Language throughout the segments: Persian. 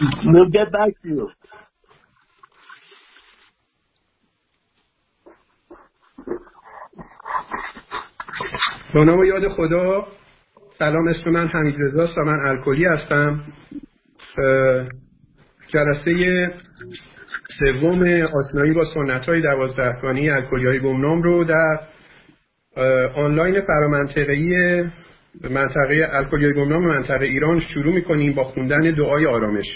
We'll get back to you. با نام و یاد خدا. سلام، اسم من حمیدرضا است و من الکلی هستم. جلسه سوم آشنایی با سنت‌های 12گانه الکلی‌های گمنام رو در آنلاین فرامنطقه‌ای منطقه الکلی‌های گمنام منطقه ایران شروع می‌کنیم با خوندن دعای آرامش.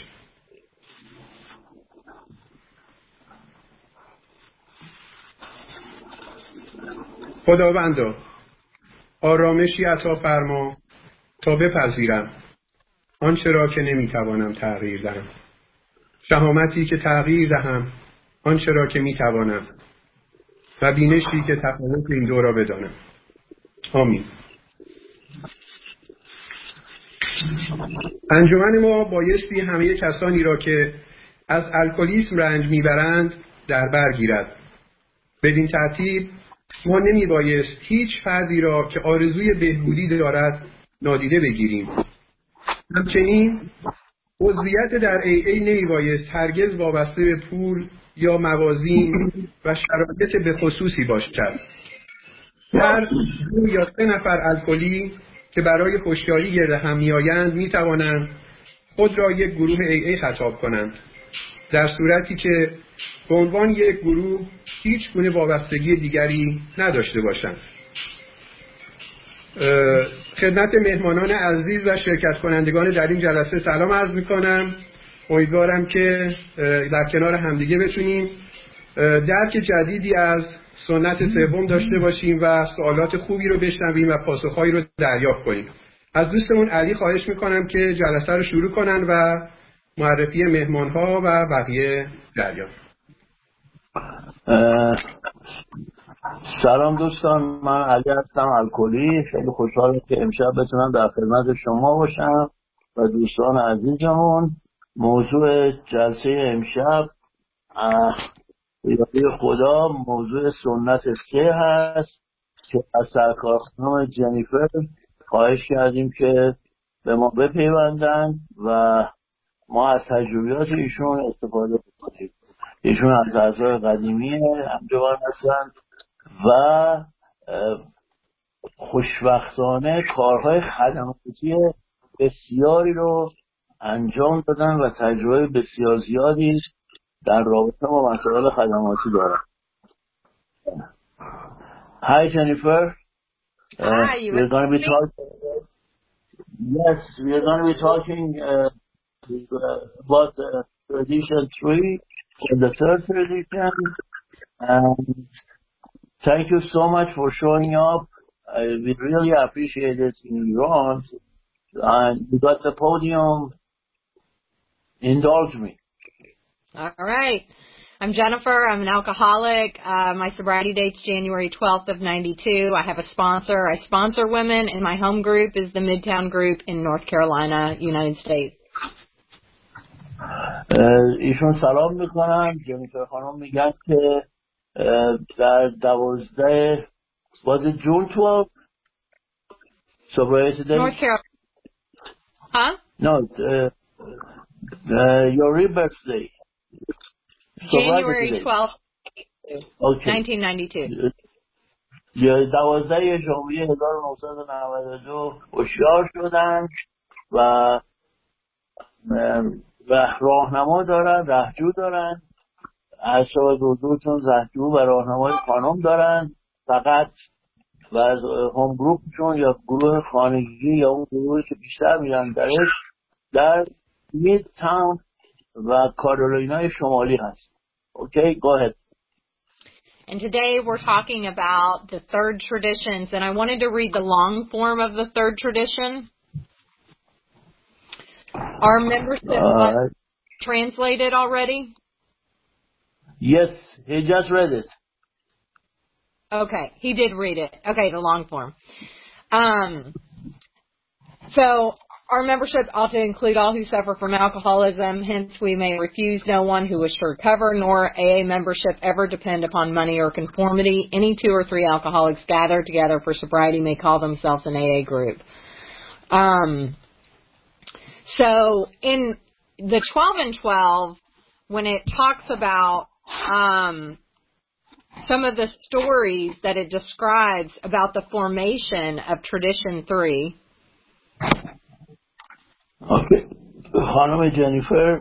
خداوندا آرامشی عطا فرما تا بپذیرم آنچه را که نمیتوانم تغییر دهم، شهامتی که تغییر دهم آنچه را که میتوانم و بینشی که تفاوت این دو را بدانم. آمین. انجمن ما بایستی همه کسانی را که از الکلیسم رنج میبرند در بر گیرد. بدین ترتیب ما نمیبایست هیچ فردی را که آرزوی بهبودی دارد نادیده بگیریم. همچنین عضویت در AA نمیبایست هرگز وابسته به پول یا موازین و شرایط به خصوصی باشد. هر 2 یا 3 نفر الکلی که برای هوشیاری گرد هم میآیند میتوانند خود را یک گروه AA خطاب کنند، در صورتی که به عنوان یک گروه هیچ گونه وابستگی دیگری نداشته باشند. خدمت مهمانان عزیز و شرکت کنندگان در این جلسه سلام عرض میکنم. امیدوارم که در کنار همدیگه بتونیم درک جدیدی از سنت سوم داشته باشیم و سوالات خوبی رو بشنویم و پاسخهایی رو دریافت کنیم. از دوستمون علی خواهش میکنم که جلسه رو شروع کنن و معرفی مهمانها و بقیه دریافت. سلام دوستان، من علی هستم، الکلی. خیلی خوشحالم که امشب بتونم در خدمت شما باشم و دوستان عزیزمون. موضوع جلسه امشب یادی خدا موضوع سنت 3 هست که از سرکار خانم جنیفر خواهش کردیم که به ما بپیوندن و ما از تجربیات ایشون استفاده بکنیم. ایشون از اعضای قدیمی انجمن هستن و خوشبختانه کارهای خدماتی بسیاری رو انجام دادن و تجربه بسیار زیادی در رابطه با مسائل خدماتی دارن. Hi Jennifer. Hi, we're going to be talking. Yes, we're going to be talking about tradition 3 and the third tradition. And thank you so much for showing up. We really appreciate it in Iran. And you got the podium. Indulge me. All right. I'm Jennifer. I'm an alcoholic. My sobriety date's January 12th of 92. I have a sponsor. I sponsor women, and my home group is the Midtown Group in North Carolina, United States. ایشون سلام میکنن. جنیفر خانم میگن که در 12 was it June 12th? Sobriety day? North Carolina. Huh? No, your birthday. January 12th, okay. 1992. 12 ژانویه 1992 هوشیار شدن و راهنما دارن، رهجو دارن. اعصاب حضورتون رهجو و راهنمای خانم دارن فقط، و از هوم گروپشون یا گروه خانگی یا اون گروهی که بیشتر میرن درش در مید تاون و کارولینای شمالی هست. Okay, go ahead. And today we're talking about the third traditions, and I wanted to read the long form of the third tradition. Our membership was translated already? Yes, he just read it. Okay, he did read it. Okay, the long form. So our membership ought to include all who suffer from alcoholism. Hence, we may refuse no one who wishes to recover, nor AA membership ever depend upon money or conformity. Any 2 or 3 alcoholics gathered together for sobriety may call themselves an AA group. So in the 12 and 12, when it talks about some of the stories that it describes about the formation of Tradition 3. اوکی. خانم جنیفر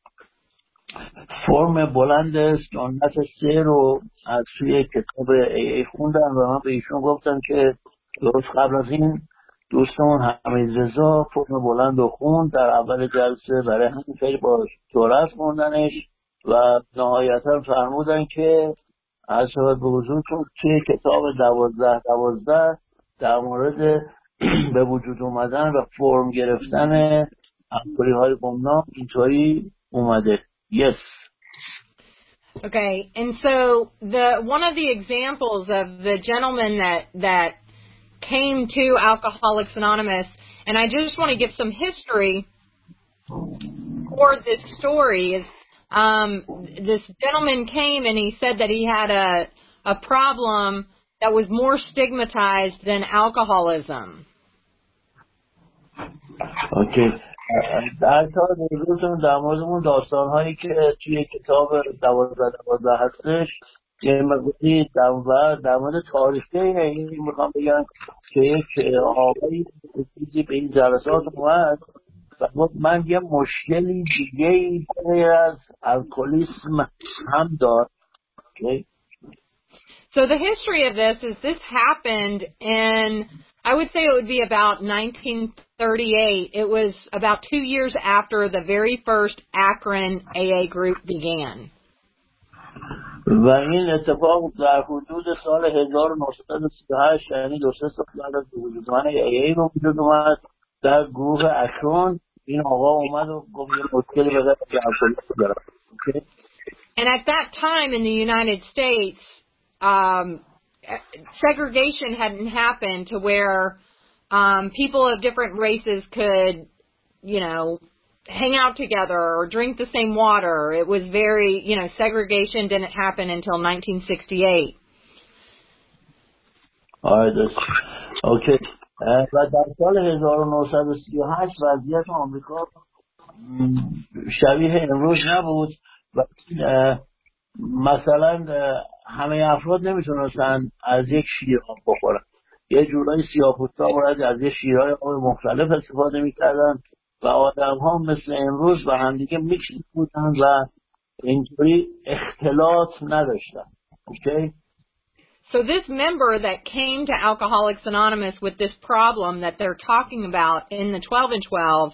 فرم بلند سنت 3 رو از توی کتاب ای خوندن و من به ایشون گفتم که درست قبل از این دوستمون حمیدرضا فرم بلند رو خوند در اول جلسه، برای همین خیلی با سرعت خوندنش و نهایتا فرمودن که از شود به حضورتون توی کتاب 12 در مورد به وجود اومدن و فرم گرفتن امپوری های گمنام اینطوری اومده. Yes. Okay, and so one of the examples of the gentleman that came to Alcoholics Anonymous, and I just want to give some history for this story, is this gentleman came and he said that he had a problem that was more stigmatized than alcoholism. Okay. در تا روزتون در مورد اون داستان‌هایی که توی کتاب 12 هستش یه مقداری در مورد تاریخی این میخوام بگم که یک آقایی چیزی به این جلسات اومد و من یه مشکلی دیگه‌ای غیر از الکلیسم هم دارم. Okay. So the history of this happened in, I would say it would be about 1938. It was about 2 years after the very first Akron AA group began. و این اتفاق در حدود سال 1938 یعنی 2-3 سال بعد از وجود اومدن AA به وجود اومد در گروه اکرون. این آقا اومد و گفت یه مشکلی به غیر الکلیسم دارم. And at that time in the United States, segregation hadn't happened to where people of different races could, hang out together or drink the same water. It was very, segregation didn't happen until 1968. اوکی. و در سال 1938 وضعیت آمریکا شبیه امروز نبود و مثلا همه افراد نمیتونستن از یک شیر آب بخورن. یه جورایی سیاه‌پوستا باید از یه شیرهای آب مختلف استفاده میکردن و آدم ها مثل امروز و همدیگه میکس بودن و اینطوری اختلاط نداشتن. Okay? So this member that came to Alcoholics Anonymous with this problem that they're talking about in the 12 and 12,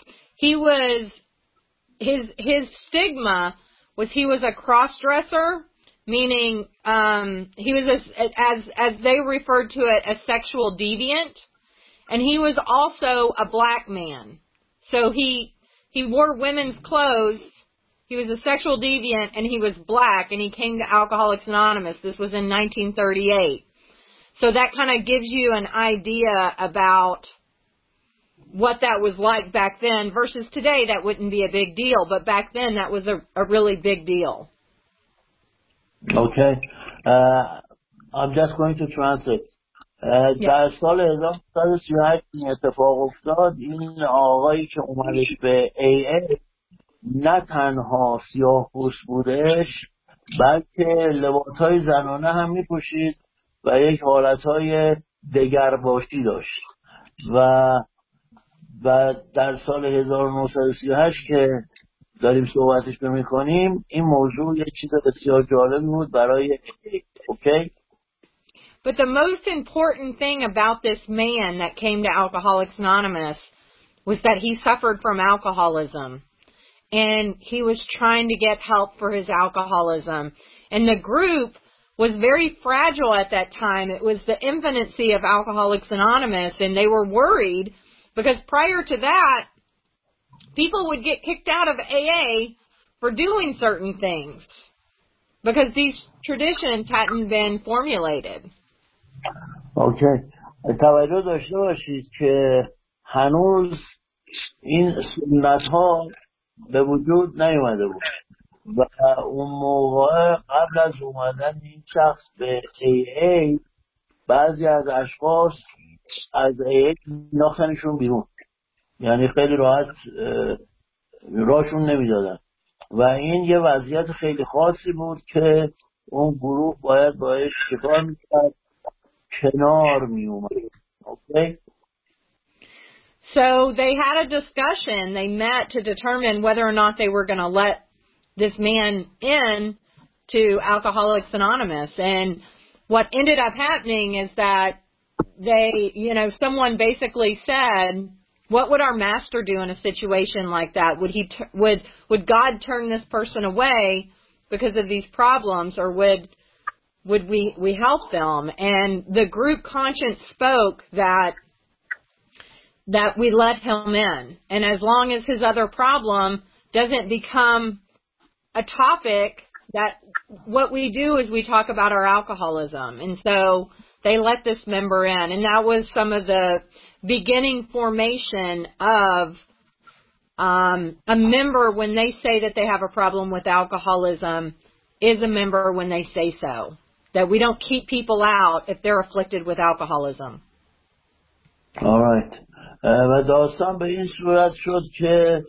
his stigma was he was a cross-dresser, meaning he was, as they referred to it, a sexual deviant, and he was also a black man. So he wore women's clothes, he was a sexual deviant, and he was black, and he came to Alcoholics Anonymous. This was in 1938. So that kind of gives you an idea about what that was like back then versus today. That wouldn't be a big deal, but back then that was a really big deal. Okay. I'm just going to translate. در سال 1938 این اتفاق افتاد. این آقایی که اومدش به AA نه تنها سیاه‌پوست بودش بلکه لباس‌های زنانه هم می‌پوشید و یک حالت‌های دگرباشی داشت و در سال 1938 که داریم صحبتش می‌کنیم این موضوع یک چیز بسیار جالب بود برای اوکی. But the most important thing about this man that came to Alcoholics Anonymous was that he suffered from alcoholism. And he was trying to get help for his alcoholism. And the group was very fragile at that time. It was the infancy of Alcoholics Anonymous, and they were worried because prior to that, people would get kicked out of AA for doing certain things because these traditions hadn't been formulated. Okay. توجه داشته باشید که هنوز این سنت ها به وجود نیومده بود و اون موقع قبل از اومدن این شخص به AA بعضی از اشخاص از AA ناختنشون بیرون. یعنی خیلی راحت راشون نمیدادن و این یه وضعیت خیلی خاصی بود که اون گروه باید باید چیکار میکرد؟ کنار میومد. Okay? So they had a discussion. They met to determine whether or not they were going to let this man in to Alcoholics Anonymous. And what ended up happening is that someone basically said, what would our master do in a situation like that? Would God turn this person away because of these problems, or would we help them? And the group conscience spoke that we let him in. And as long as his other problem doesn't become a topic, that what we do is we talk about our alcoholism. And so they let this member in. And that was some of the beginning formation of a member when they say that they have a problem with alcoholism is a member when they say so. That we don't keep people out if they're afflicted with alcoholism. All right. و داستان به این صورت شد که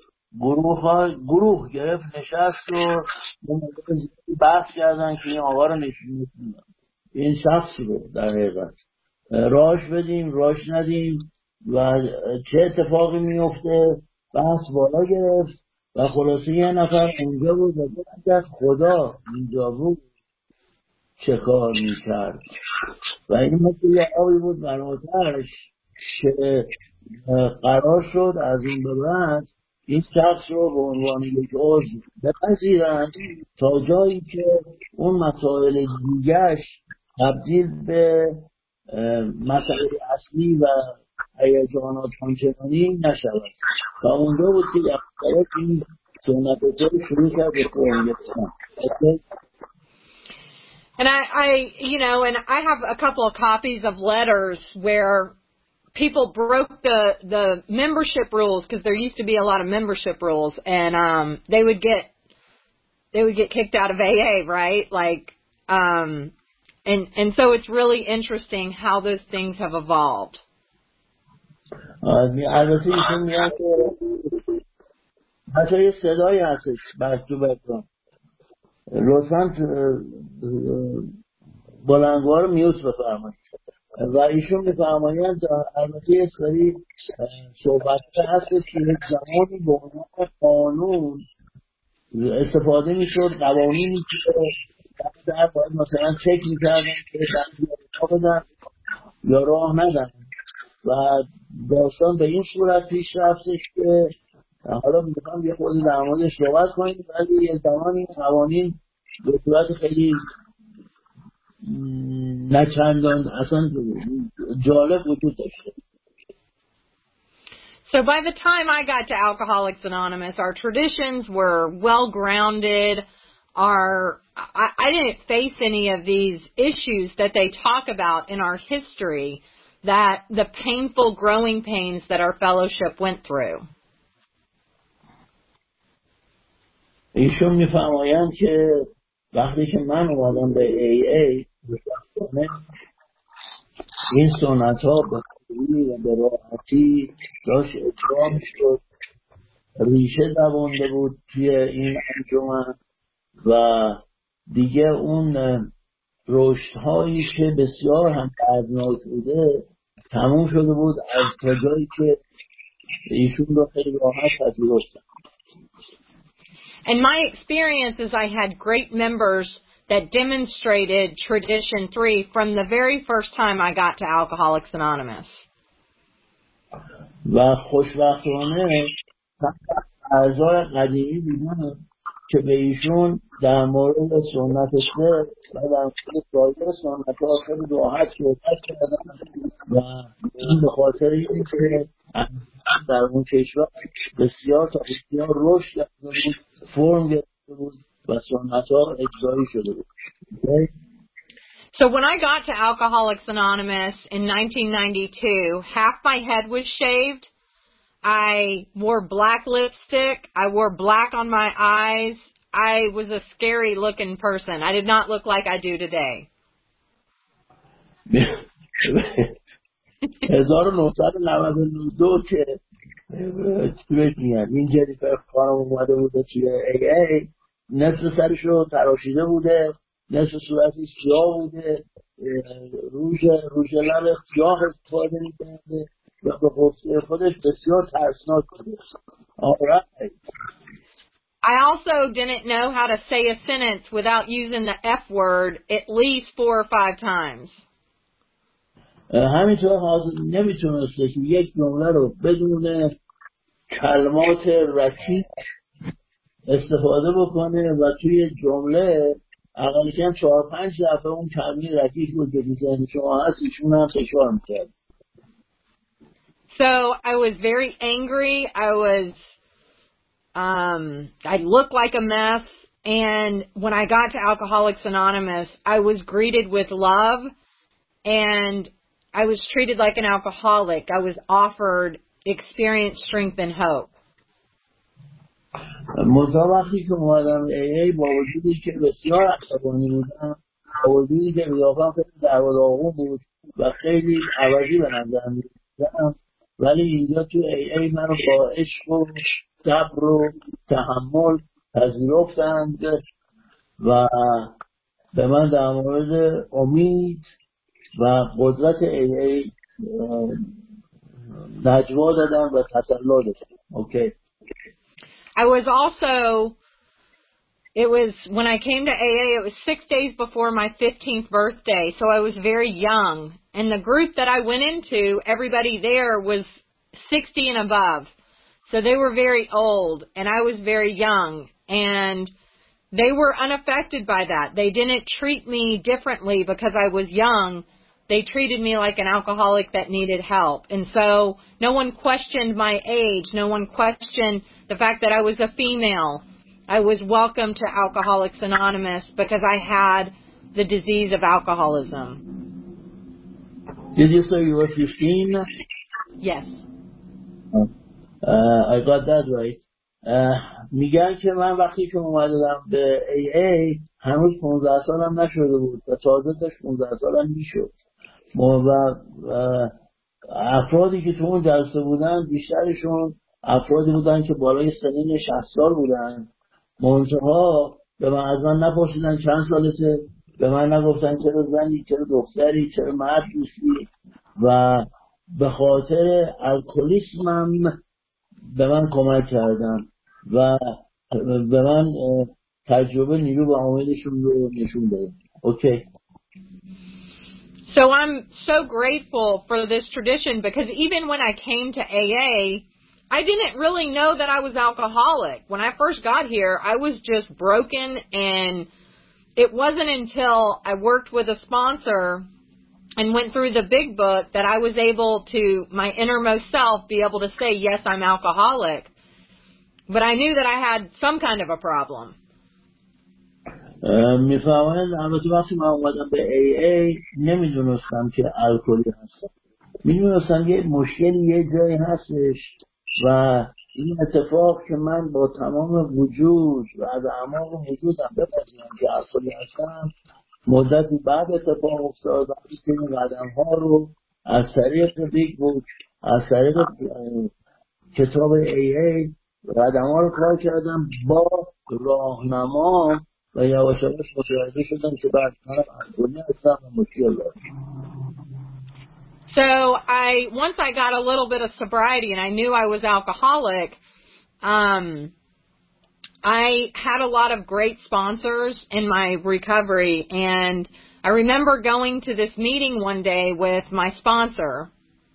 گروه گرفت نشست و بحث کردن که این آقا رو نشون این شخص رو در حقیقت راش بدیم راش ندیم و چه اتفاقی میفته. بحث بالا گرفت و خلاصه یه نفر اونجا بود و گفت خدا اینجا بود چه کار میکرد و این مثل یه آبی بود براترش که قرار شد از این به بعد این شخص رو به عنوان یک عضو بپذیرند تا جایی که اون مسائل دیگرش تبدیل به مسائل اصلی و هیجانات آنچنانی نشود. تا اونجا بود که یک این سنت شروع کرد به فرم گرفتن. And I have a couple of copies of letters where people broke the membership rules, because there used to be a lot of membership rules, and they would get kicked out of AA, right? And so it's really interesting how those things have evolved. البته ایشون میگن که بچه یه صدایی هستش بکتون لطفاً بلندگوها رو میوت بفرمایید و ایشون میفرمایند البته یه سری صحبت هستش که یک زمانی به عنوان قانون استفاده میشد، قوانینی که در باید مثلا چک میکردن که راه بدن یا راه ندن و داستان به این صورت پیش رفتش که حالا میخوام یه خود در موردش صحبت کنیم، ولی یه زمانی قوانین به صورت خیلی نچندان اصلا جالب وجود داشته. So by the time I got to Alcoholics Anonymous, our traditions were well grounded. I didn't face any of these issues that they talk about in our history, that the painful growing pains that our fellowship went through. ایشون میفرمایند که وقتی که من اومدم به AA این سنت ها به خوبی و به راحتی داشت اجرا میشد، ریشه دوانده بود توی این انجمن و دیگه اون رشد هایی که بسیار هم دردناک بوده تموم شده بود از تا جایی که ایشون رو خیلی راحت پذیرفتن. And my experience is I had great members that demonstrated Tradition 3 from the very first time I got to Alcoholics Anonymous. و خوشبختانه اعضای قدیمی دیدن که به ایشون در مورد سنت سه و در مورد سایر سنت ها خیلی راحت صحبت کردن و این به خاطر این که در اون کشور بسیار تا بسیار رشد کرده بود، فرم گرفته بود و سنت ها اجرایی شده بود. So when I got to Alcoholics Anonymous in 1992, half my head was shaved. I wore black lipstick. I wore black on my eyes. I was a scary looking person. I did not look like I do today. 1992 که چی بهش میگن این جنیفر خانم اومده بوده توی ای نصف سرش رو تراشیده بوده، نصف صورتش سیاه بوده، روژ لب سیاه استفاده میکنه و به گفته خودش بسیار ترسناک بوده. Alright. I also didn't know how to say a sentence without using the F word at least 4 or 5 times. همینطور حاضر نمیتونسته که یک جمله رو بدون کلمات رکیک استفاده بکنه و توی جمله اقل کم 4-5 دفعه اون کلمه رکیک رو که ذهن شما هست ایشون هم تکرار میکرد. So I was very angry. I looked like a mess. And when I got to Alcoholics Anonymous, I was greeted with love and I was treated like an alcoholic. I was offered experience, strength, and hope. منتها وقتی که اومدم ای با وجودی که بسیار عصبانی بودم، با وجودی که قیافم خیلی دعواداغون بود و خیلی عوضی به نظر می‌رسیدم، ولی اینجا تو ای منو با عشق و صبر و تحمل پذیرفتند و به من در مورد امید و قدرت ای نجوا دادن و تسلی دادن. اوکی. I was also, it was, when I came to AA, it was 6 days before my 15th birthday, so I was very young. And the group that I went into, everybody there was 60 and above. So they were very old, and I was very young. And they were unaffected by that. They didn't treat me differently because I was young. They treated me like an alcoholic that needed help. And so no one questioned my age. No one questioned the fact that I was a female. I was welcome to Alcoholics Anonymous because I had the disease of alcoholism. Did you say you were 15? Yes. I got that right. میگن که من وقتی که اومدم به ای هنوز 15 سالم نشده بود و تازه داشت 15 سالم میشد. و افرادی که تو اون جلسه بودن بیشترشون افرادی بودن که بالای سنین 60 سال بودن. منتها به من از من نپرسیدن چند سالته، به من نگفتن چرا زنی، چرا دختری، چرا مرد نیستی و به خاطر الکلیسمم به من کمک کردن و به من تجربه نیرو و امیدشون رو نشون دادن. اوکی. So I'm so grateful for this tradition because even when I came to AA, I didn't really know that I was alcoholic. When I first got here, I was just broken, and it wasn't until I worked with a sponsor and went through the big book that I was able to, my innermost self, be able to say, yes, I'm alcoholic. But I knew that I had some kind of a problem. میفهمند البته وقتی من اومدم به ای نمیدونستم که الکلی هستم، میدونستم یه مشکلی یه جایی هستش و این اتفاق که من با تمام وجود و از اعماق وجودم بپذیرم که الکلی هستم مدتی بعد اتفاق افتاد. وقتی که این قدم ها رو از طریق بیگ بوک، از طریق کتاب ای قدم ها رو کار کردم با راهنما و یواش یواش متوجه شدم که بعد من الکلی هستم و مشکل دارم. So once I got a little bit of sobriety and I knew I was alcoholic, I had a lot of great sponsors in my recovery, and I remember going to this meeting one day with my sponsor.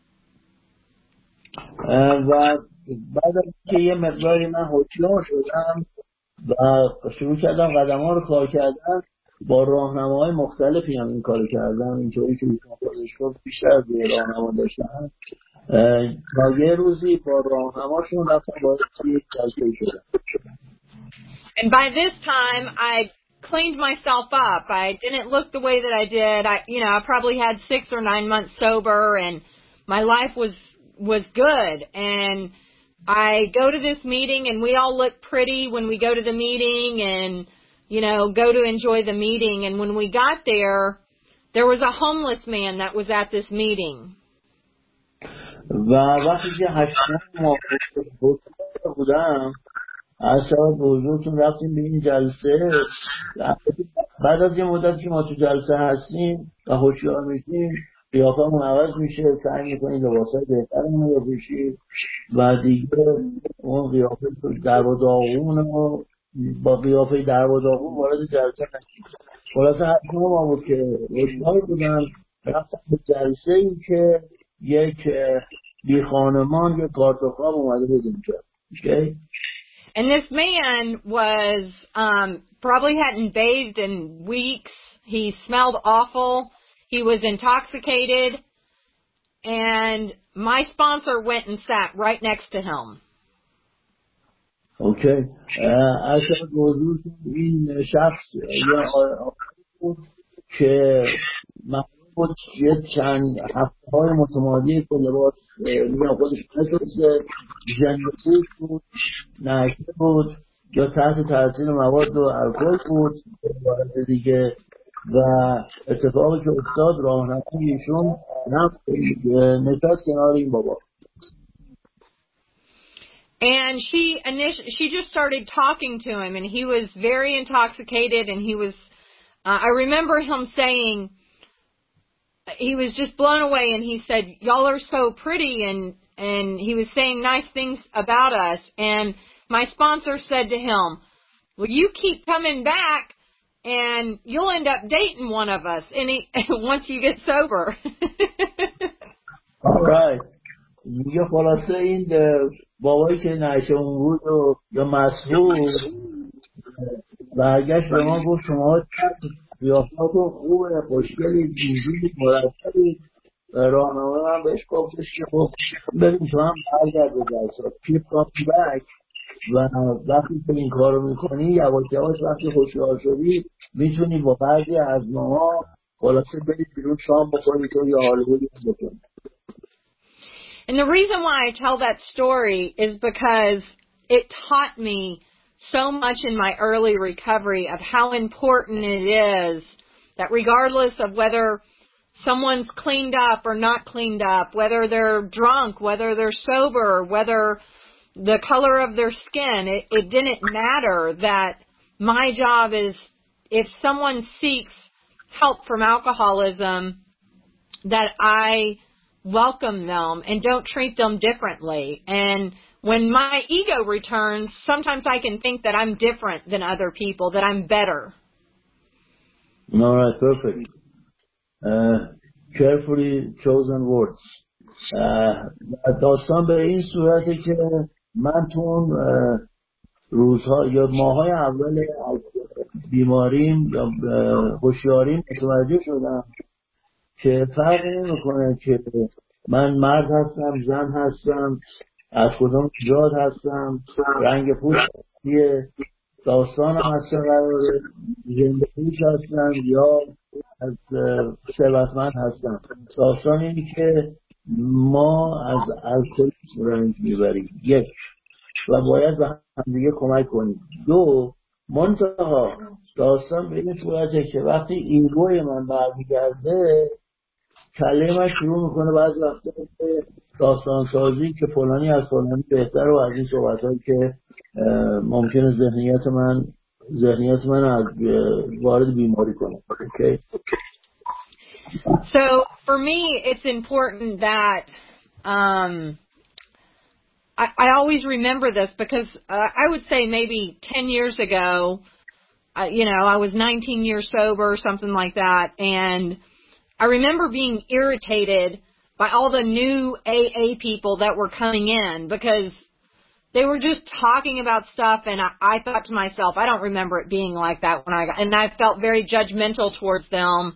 و بعد از که یه مقداری من هوشیار شدم و شروع کردم قدم ها رو کار کردن، با راهنماهای مختلفی هم این کار کردم. اینطوری که ایشون خودش گفت بیشتر از یه راهنما داشتن. تا یه روزی با راهنماشون رفتم باید یک جلسه شدم. And by this time, I cleaned myself up. I didn't look the way that I did. I probably had 6 or 9 months sober, and my life was good. And I go to this meeting, and we all look pretty when we go to the meeting, and go to enjoy the meeting. And when we got there was a homeless man that was at this meeting. و وقتی که 8 ماه بودم از شب حضورتون رفتیم به این جلسه. بعد از یه مدت که ما تو جلسه هستیم و هوشیار میشیم قیافمون عوض میشه، سعی میکنیم لباسای بهترمون رو بپوشیم و دیگه اون قیافه در و داغون و با قیافه در و داغون وارد جلسه نشیم. خلاصه حتما ما بود که هوشیار بودم، رفتم به جلسه ای که یک بی خانمان یک کارت خواب اومده بود اینجا. Okay? And this man was probably hadn't bathed in weeks. He smelled awful. He was intoxicated. And my sponsor went and sat right next to him. Okay. اصلا حضور این شخص یا بود که معلوم بود یه چند هفته های متمادی که لباس خودش نشسته، جنگی بود، نشته بود یا تحت تاثیر مواد و الکل بود عبارت دیگه. و اتفاقی که افتاد راهنمای ایشون نشست کنار این بابا. And she just started talking to him, and he was very intoxicated, and he was, I remember him saying, he was just blown away, and he said, y'all are so pretty, and he was saying nice things about us. And my sponsor said to him, well, you keep coming back, and you'll end up dating one of us once you get sober. All right. میگه خلاصه این بابایی که نشون بود و یا مسئول برگشت به ما گفت شما قیافتون خوبه، خوشگلی، اینجوری مرتبی. راهنمای من بهش گفتش که خب بریم شما هم برگرد به جلسه keep coming back و وقتی که این کار رو میکنی یواش یواش وقتی خوشحال شدی میتونی با بعضی از ماها خلاصه برید بیرون شام بخورید و یا حالوی بکنید. And the reason why I tell that story is because it taught me so much in my early recovery of how important it is that regardless of whether someone's cleaned up or not cleaned up, whether they're drunk, whether they're sober, whether the color of their skin, it didn't matter. That my job is if someone seeks help from alcoholism, that I welcome them and don't treat them differently. And when my ego returns, sometimes I can think that I'm different than other people, that I'm better. All right, perfect. Carefully chosen words. داستان به این صورته که من تو اون روزها یا ماهای اول بیماریم یا هوشیاریم متوجه شدم که فرق نمیکنه که من مرد هستم، زن هستم، از کدام جاد هستم، رنگ پوستیه، داستانم از چه قراره، زنده پوش هستم یا از ثروتمند هستم. داستان اینه که ما از الکلیسم رنج میبریم، یک، و باید به همدیگه کمک کنیم. دو، منتها داستان به این صورته که وقتی ایگوی من برمیگرده کله من شروع میکنه بعضی وقتا که داستان سازی که فلانی از فلانی بهتر و از این صحبت هایی که ممکنه ذهنیت من از وارد بیماری کنه. Okay? So for me, it's important that I always remember this because I would say maybe 10 years ago, I was 19 years sober or something like that, and I remember being irritated by all the new AA people that were coming in because they were just talking about stuff, and I thought to myself, I don't remember it being like that when and I felt very judgmental towards them.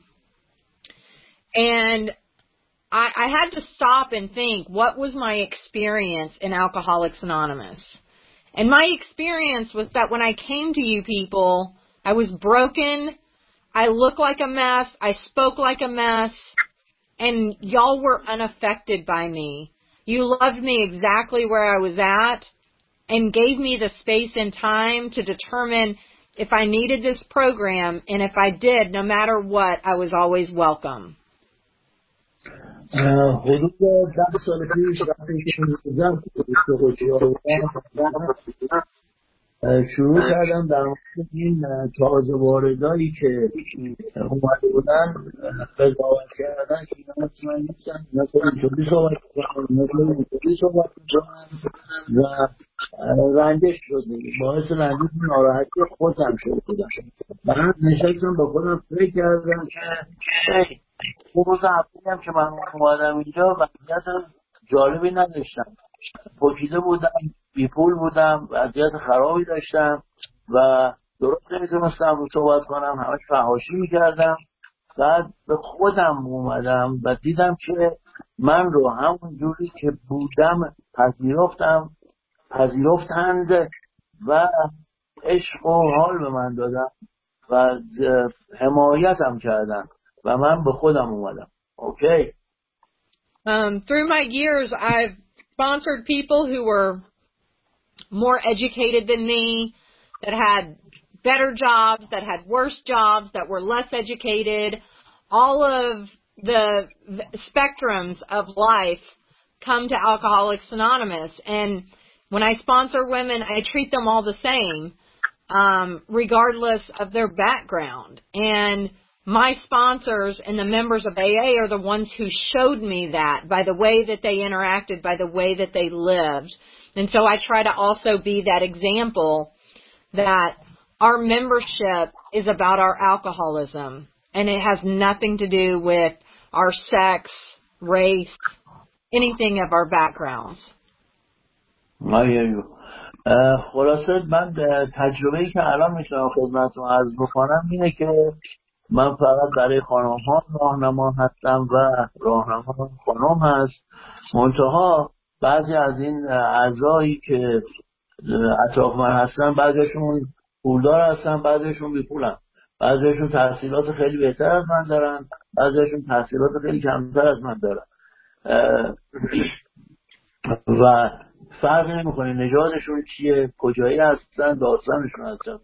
And I had to stop and think, what was my experience in Alcoholics Anonymous? And my experience was that when I came to you people, I was broken, I looked like a mess, I spoke like a mess, and y'all were unaffected by me. You loved me exactly where I was at and gave me the space and time to determine if I needed this program, and if I did, no matter what, I was always welcome. حدود 10 سال پیش وقتی که می‌رفتم شروع کردم در مورد این تازه واردایی که اومده بودن قضاوت کردن که اینا مطمئن نیستن، اینا خیلی اینطوری صحبت می‌کنن، اینا خیلی اینطوری صحبت می‌کنن و رنجش شد. باعث رنجش ناراحتی خودم شده بودم. من نشستم با خودم فکر کردم که اون روز اولی هم که من اومدم اینجا وضعیت جالبی نداشتم، پوشیده بودم، بی پول بودم، وضعیت خرابی داشتم و درست نمیتونستم رو صحبت کنم، همش فحاشی میکردم. بعد به خودم اومدم و دیدم که من رو همون جوری که بودم پذیرفتند و عشق و حال به من دادن و حمایتم کردن و من به خودم اومدم. اوکی. Through my years, I've sponsored people who were more educated than me, that had better jobs, that had worse jobs, that were less educated. All of the spectrums of life come to Alcoholics Anonymous. And when I sponsor women, I treat them all the same, regardless of their background. And my sponsors and the members of AA are the ones who showed me that by the way that they interacted, by the way that they lived. And so I try to also be that example that our membership is about our alcoholism, and it has nothing to do with our sex, race, anything of our backgrounds. خلاصه من تجربه‌ای که الان میتونم خدمتتون عرض بکنم اینه که من فقط برای خانم ها راهنما هستم و راهنما خانم هست. منتها بعضی از این اعضایی که اطراف من هستن، بعضیشون پولدار هستن، بعضیشون بی پولن، بعضیشون تحصیلات خیلی بهتر از من دارن، بعضیشون تحصیلات خیلی کمتر از من دارن و فرق نمیکنه نژادشون چیه، کجایی هستن، داستانشون هستن.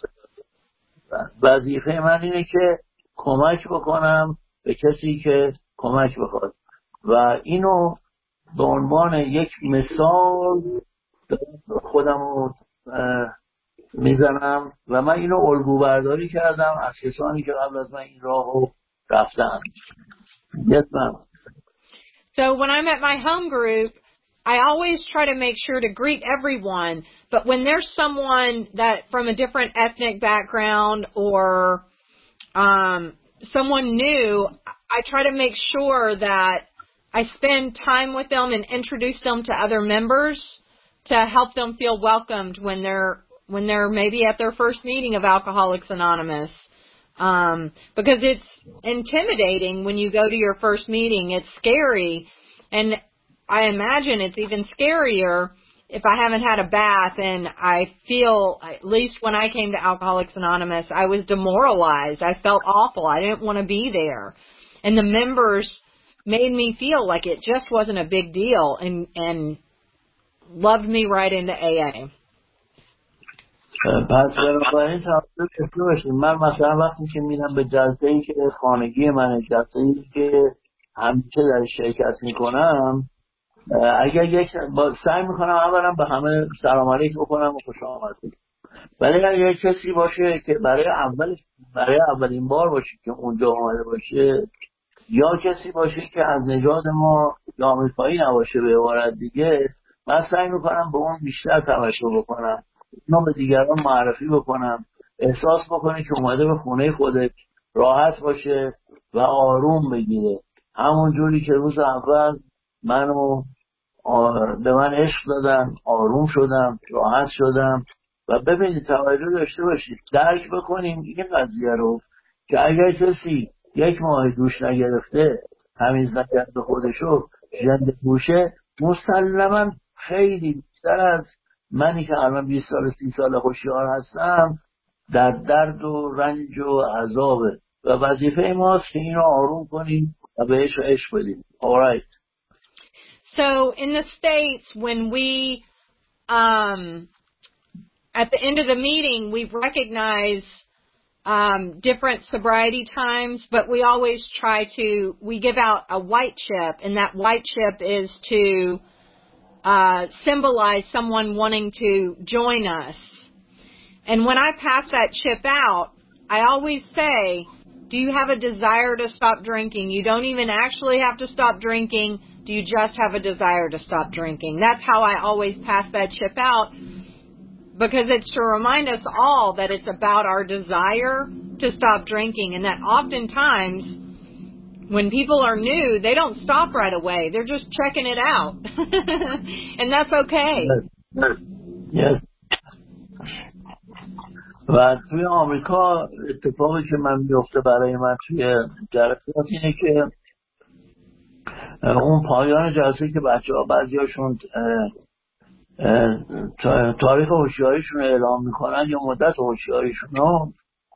وظیفه من اینه که کمک بکنم به کسی که کمک بخواد و اینو به عنوان یک مثال خودم رو میزنم و من اینو الگو برداری کردم از کسانی که قبل از من این راه رو رفتن. Yes, ma'am. So when I'm at my home group, I always try to make sure to greet everyone, but when there's someone that from a different ethnic background or someone new, I try to make sure that I spend time with them and introduce them to other members to help them feel welcomed when they're maybe at their first meeting of Alcoholics Anonymous. Because it's intimidating when you go to your first meeting. It's scary. And I imagine it's even scarier if I haven't had a bath and I feel, at least when I came to Alcoholics Anonymous, I was demoralized. I felt awful. I didn't want to be there. And the members made me feel like it just wasn't a big deal and loved me right into AA. پس بنابراین توجه داشته باشید. من مثلا وقتی که میرم به جلسه‌ای که خانگی منه، جلسه‌ای که همیشه در شرکت میکنم، اگر سعی میکنم اولا به همه سلام علیک بکنم و خوش آمد بگم. ولی اگر یک کسی باشه که برای اولین بار باشه که اونجا آمده باشه، یا کسی باشه که از نژاد ما یا آمریکایی نباشه به عبارت دیگه، من سعی میکنم به اون بیشتر توجه بکنم، اینو به دیگران معرفی بکنم، احساس بکنه که اومده به خونه خودش، راحت باشه و آروم بگیره، همون جوری که روز اول به من عشق دادن، آروم شدم، راحت شدم. و ببینید توجه داشته باشید، درک بکنیم این قضیه رو که اگر کسی 1 ماه دوش نگرفته، تمیز نکرده خودشو، ژنده پوشه، مسلما خیلی بیشتر از منی که الان 20 سال 30 سال هوشیار هستم در درد و رنج و عذابه و وظیفه ماست که این رو آروم کنیم و بهش عشق بدیم. All right. So in the States, when we, at the end of the meeting, we recognize different sobriety times, but we always we give out a white chip, and that white chip is to symbolize someone wanting to join us. And when I pass that chip out, I always say, do you have a desire to stop drinking? You don't even actually have to stop drinking. Do you just have a desire to stop drinking? That's how I always pass that chip out, because it's to remind us all that it's about our desire to stop drinking, and that oftentimes when people are new, they don't stop right away. They're just checking it out. And that's okay. Yes. و توی آمریکا اتفاقی که من میفته برای من توی جلسات اینه که اون پایان جلسه که بچه‌ها بعضیاشون تاریخ هوشیاریشون رو اعلام میکنن یا مدت هوشیاریشون رو،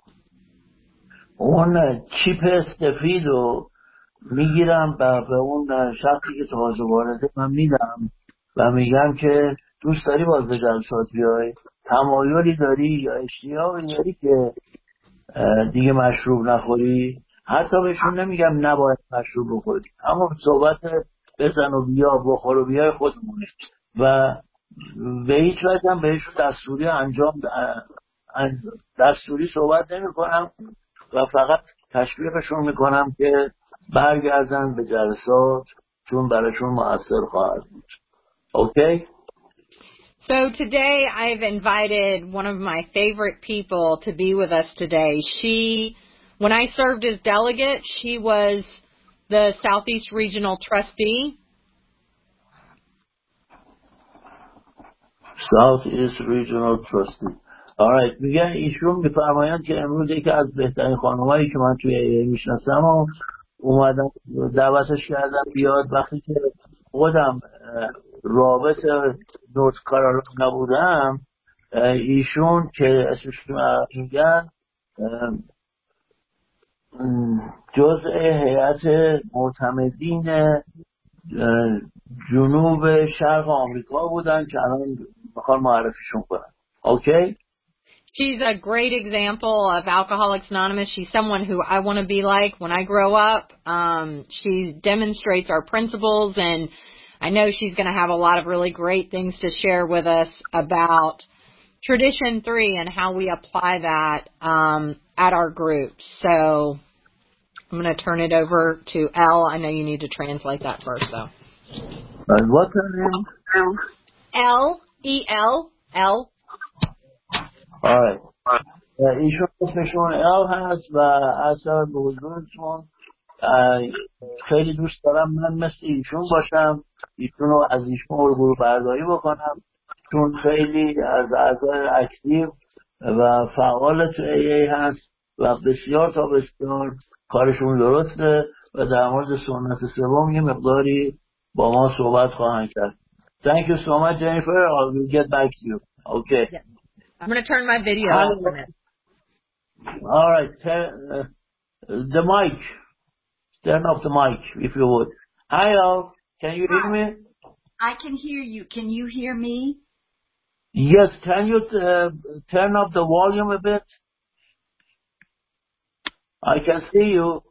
اون چیپ سفید رو میگیرم و به اون شخصی که تازه وارده من میدم و میگم که دوست داری باز به جلسات بیای، تمایلی داری یا اشتیاقی داری که دیگه مشروب نخوری. حتی بهشون نمیگم نباید مشروب بخوری، اما صحبت بزن و بیا بخور و بیای خودمونه و به هیچ وجه هم بهشون دستوری صحبت نمی کنم و فقط تشویقشون میکنم که برگردن به جلسات، چون براشون مؤثر خواهد بود. اوکی؟ So today I've invited one of my favorite people to be with us today. When I served as delegate, she was the Southeast Regional Trustee. Southeast Regional Trustee. Alright. میگن ایشون میفرمایند که امروز یکی از بهترین خانمایی که من توی میشناسم و اومدم دعوتش کردم بیاد. وقتی که خودم رابط نورت کارولاینا بودم، ایشون که اسمشون میگن جزء هیئت معتمدین جنوب شرق آمریکا بودن که الان میخوان معرفیشون کنن. اوکی؟ She's a great example of Alcoholics Anonymous. She's someone who I want to be like when I grow up. She demonstrates our principles, and I know she's going to have a lot of really great things to share with us about Tradition 3 and how we apply that at our group. So I'm going to turn it over to Elle. I know you need to translate that first, though. What's her name? Elle. E-L. Elle. Alright. ایشون اسمشون ال هست و اصلا به حضورتون خیلی دوست دارم من مثل ایشون باشم، ایشون رو از ایشون گروه برداری بکنم، چون خیلی از اعضای اکتیو و فعال تو ای هست و بسیار تا بسیار کارشون درسته و در مورد سنت سوم یه مقداری با ما صحبت خواهند کرد. Thank you so much, Jennifer. I will get back to you. Okay. Yeah. I'm going to turn my video off in a minute. All right. The mic. Turn off the mic, if you would. Hi, all. Can you hear me? I can hear you. Can you hear me? Yes. Can you turn up the volume a bit? I can see you.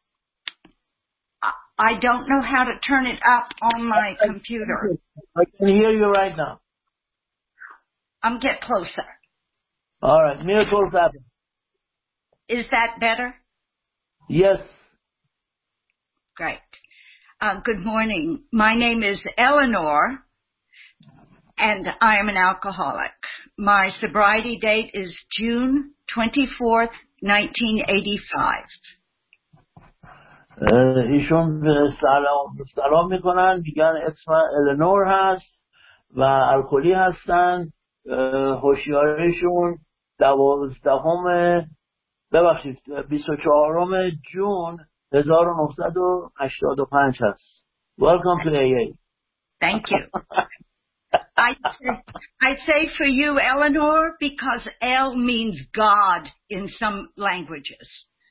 I don't know how to turn it up on my computer. I can hear you right now. Get closer. All right. Miracles happen. Is that better? Yes. Great. Good morning. My name is Eleanor, and I am an alcoholic. My sobriety date is June 24th, 1985. ایشون سلام میکنن، میگن اسم الانور هست و الکلی هستن. هوشیاریشون 24 جون 1985 هست. Welcome to AA. Thank you. I say for you, Eleanor, because El means God in some languages.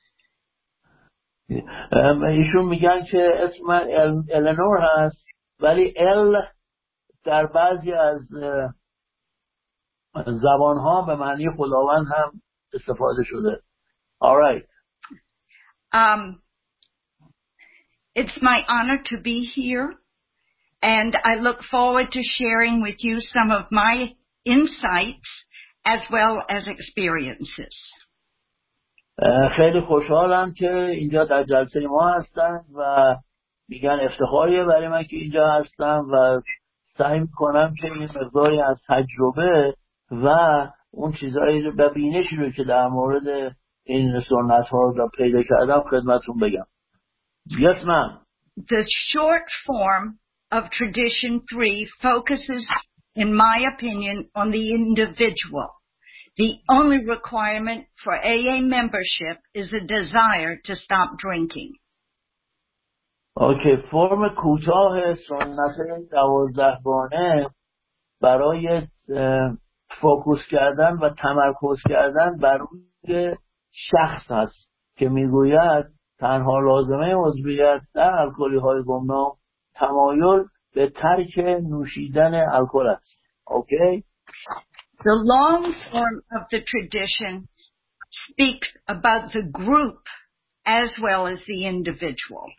ایشون میگن که اسم الانور هست ولی ال در بعضی از زبانها به معنی خداوند هم استفاده شده. All right. It's my honor to be here, and I look forward to sharing with you some of my insights as well as experiences. خیلی خوشحالم که اینجا در جلسه ما هستن و میگن افتخاریه برای من که اینجا هستم و سعی میکنم که این مقداری از تجربه و اون چیزایی رو بینشی رو که در مورد این سنت ها رو پیدا کردم خدمتون بگم. Yes, ma'am. The short form of Tradition 3 focuses, in my opinion, on the individual. The only requirement for AA membership is a desire to stop drinking. اوکی، فرم کوتاه سنت 12 گانه برای فوکوس کردن و تمرکز کردن بر روی شخص هست که میگوید تنها لازمه عضویت در الکلی های گمنام تمایل به ترک نوشیدن الکل است. اوکی؟ The long form of the tradition speaks about the group as well as the individual.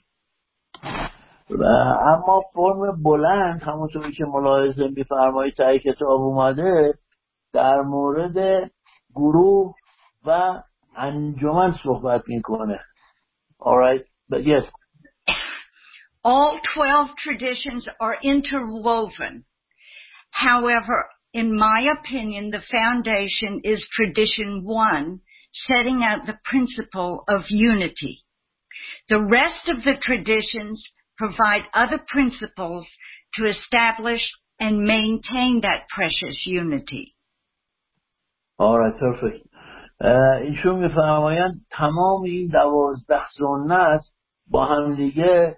اما فرم بلند همونطوری که ملاحظه می‌فرمایید در کتاب اومده در مورد گروه و انجمن صحبت میکنه. Alright, but yes. All 12 traditions are interwoven. However, in my opinion, the foundation is Tradition 1, setting out the principle of unity. The rest of the traditions provide other principles to establish and maintain that precious unity. Alright, perfect. ایشون میفرمایند تمام این 12 سنت با هم دیگه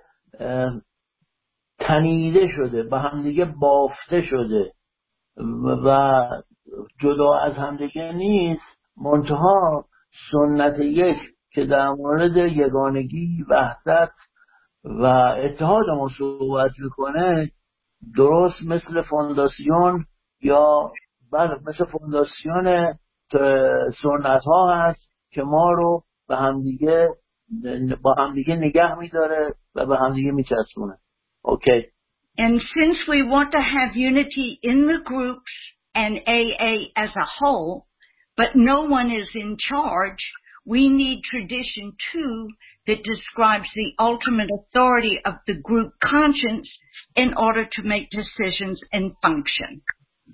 تنیده شده، با هم دیگه بافته شده و جدا از هم دیگه نیست، منتها سنت 1 که در مورد یگانگی، وحدت و اتحاد ما صحبت میکنه درست مثل فونداسیون یا مثل فونداسیون سنت ها هست که ما رو با همدیگه نگه میداره و به همدیگه میچسبونه. اوکی. And since we want to have unity in the groups and AA as a whole, but no one is in charge, we need Tradition 2 that describes the ultimate authority of the group conscience in order to make decisions and function.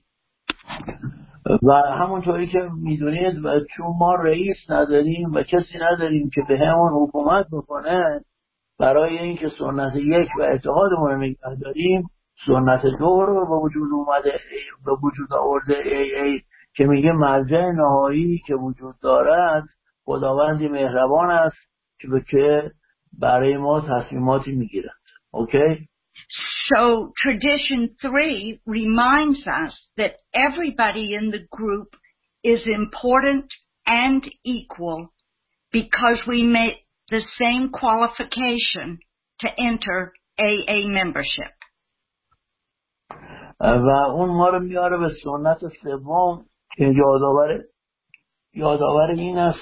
و همونطوری که میدونید چون ما رئیس نداریم و کسی نداریم که به همون حکومت بکنه، برای اینکه سنت 1 و اتحادمون رو نگه داریم سنت 2 رو به وجود آورده AA که میگه مرجع نهایی که وجود دارد خداوندی مهربان است که برای ما تصمیماتی میگیرد. اوکی؟ So Tradition 3 reminds us that everybody in the group is important and equal because we make the same qualification to enter AA membership. و اون ما رو میاره به سنت 3 که یادآور این است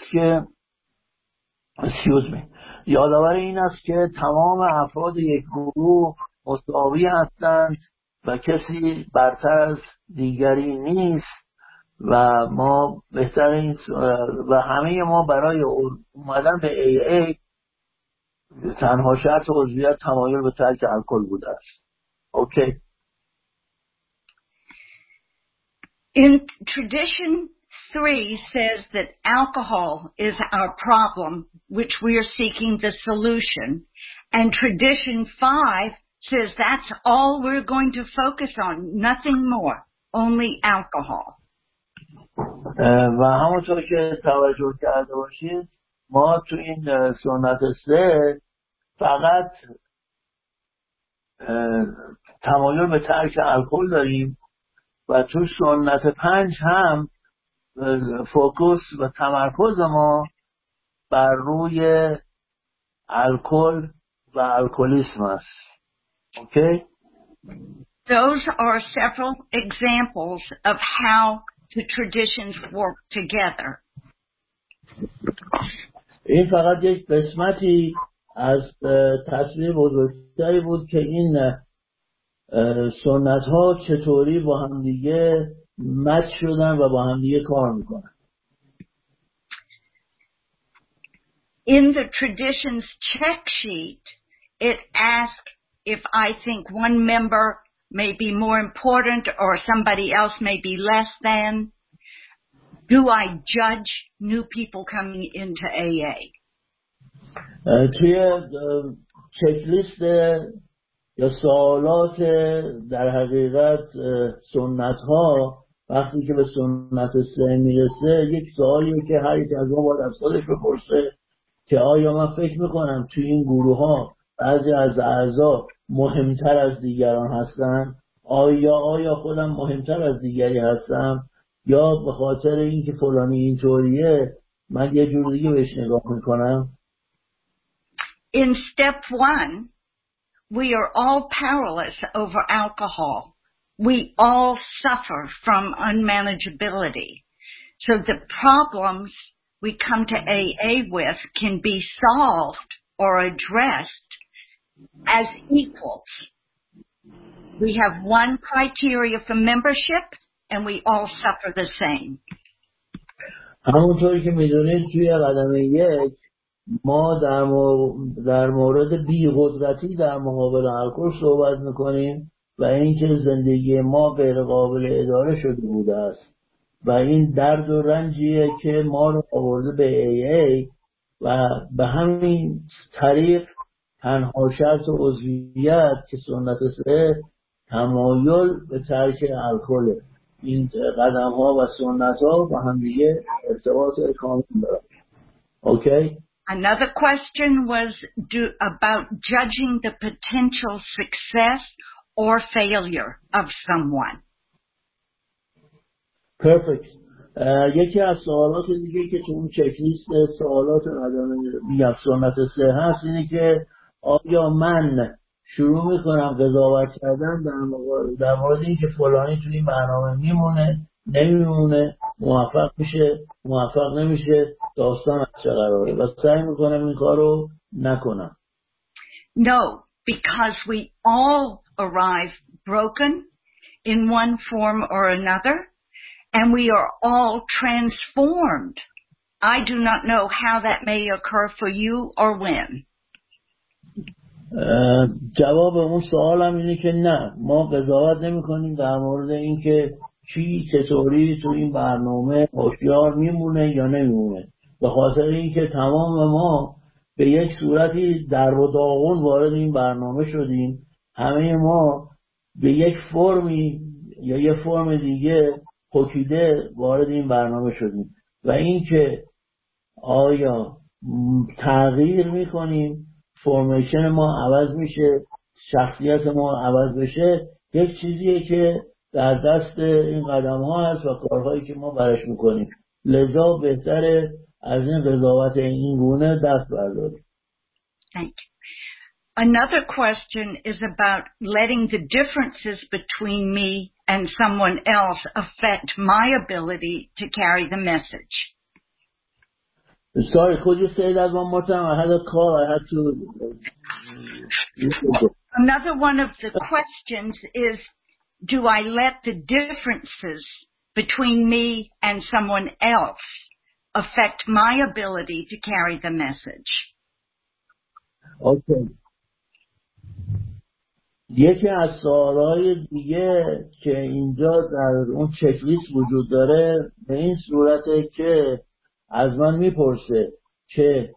که تمام افراد یک گروه مساوی هستند و کسی برتر از دیگری نیست و ما بهترین و همه ما برای اومدن به AA تنها شرط عضویت تمایل به ترک الکل بوده است. اوکی. In Tradition 3 says that alcohol is our problem, which we are seeking the solution. And Tradition 5 says that's all we're going to focus on, nothing more, only alcohol. و همونطور که توجه کرده باشید ما تو این سنت 3 فقط تمایل به ترک الکل داریم و تو سنت 5 هم فوکوس و تمرکز ما بر روی الکل و الکلیسم است. Okay? Those are several examples of how the traditions work together. این فقط یک قسمتی از تصویر بزرگتری بود که این سنت ها چطوری با هم دیگه مچ شدن و با هم دیگه کار میکنن. In the tradition's check sheet, it asks if I think one member may be more important or somebody else may be less than. Do I judge new people coming into AA? توی چک لیست یا سوالات در حقیقت سنت ها وقتی که به سنت 3 میرسه یک سوالیه که هر یک از ما باید از خودش بپرسه که آیا من فکر میکنم توی این گروه ها بعضی از اعضا مهمتر از دیگران هستن؟ آیا خودم مهمتر از دیگری هستم؟ یا به خاطر اینکه فلانی اینطوریه من یه جور دیگه بهش نگاه میکنم؟ In step 1, we are all powerless over alcohol. We all suffer from unmanageability. So the problems we come to AA with can be solved or addressed as equals. We have one criteria for membership and we all suffer the same. همونطوری که میدونید توی قدم 1 ما در مورد بی‌قدرتی در مقابل الکل صحبت میکنیم و اینکه زندگی ما غیر قابل اداره شده بوده است و این درد و رنجیه که ما رو آورده به AA و به همین طریق تنها شرط عضویت که سنت 3 تمایل به ترک الکل. این قدم ها و سنت ها با هم دیگه ارتباط کامل دارن. اوکی؟ Another question was about judging the potential success or failure of someone. Perfect. یکی از سوالات دیگه که تو اون چک لیست سوالات میگم سنت 3 هست اینه که آیا من شروع میکنم قضاوت کردن در مورد اینکه فلانی توی این برنامه میمونه نمیمونه، موفق میشه موفق نمیشه، داستان از چه قراره و سعی میکنم این کارو نکنم. No, because we all arrive broken in one form or another, and we are all transformed. I do not know how that may occur for you or when. جواب اون سوالم اینه که نه، ما قضاوت نمی کنیم در مورد اینکه کی چطوری تو این برنامه هوشیار میمونه یا نمیمونه، به خاطر اینکه تمام ما به یک صورتی در و داغون وارد این برنامه شدیم. همه ما به یک فرمی یا یک فرم دیگه پوکیده وارد این برنامه شدیم و اینکه آیا تغییر میکنیم، فرمیشن ما عوض میشه، شخصیت ما عوض بشه، یک چیزیه که در دست این قدم ها هست و کارهایی که ما برش میکنیم. لذا بهتره از این قضاوت این گونه دست برداریم. Thank you. Another question is about letting the differences between me and someone else affect my ability to carry the message. Sorry, could you say that one more time? I had a call. I had to... Another one of the questions is, do I let the differences between me and someone else affect my ability to carry the message? Okay. یکی از سوالای دیگه که اینجا در اون چک لیست وجود داره به این صورته که از من میپرسه که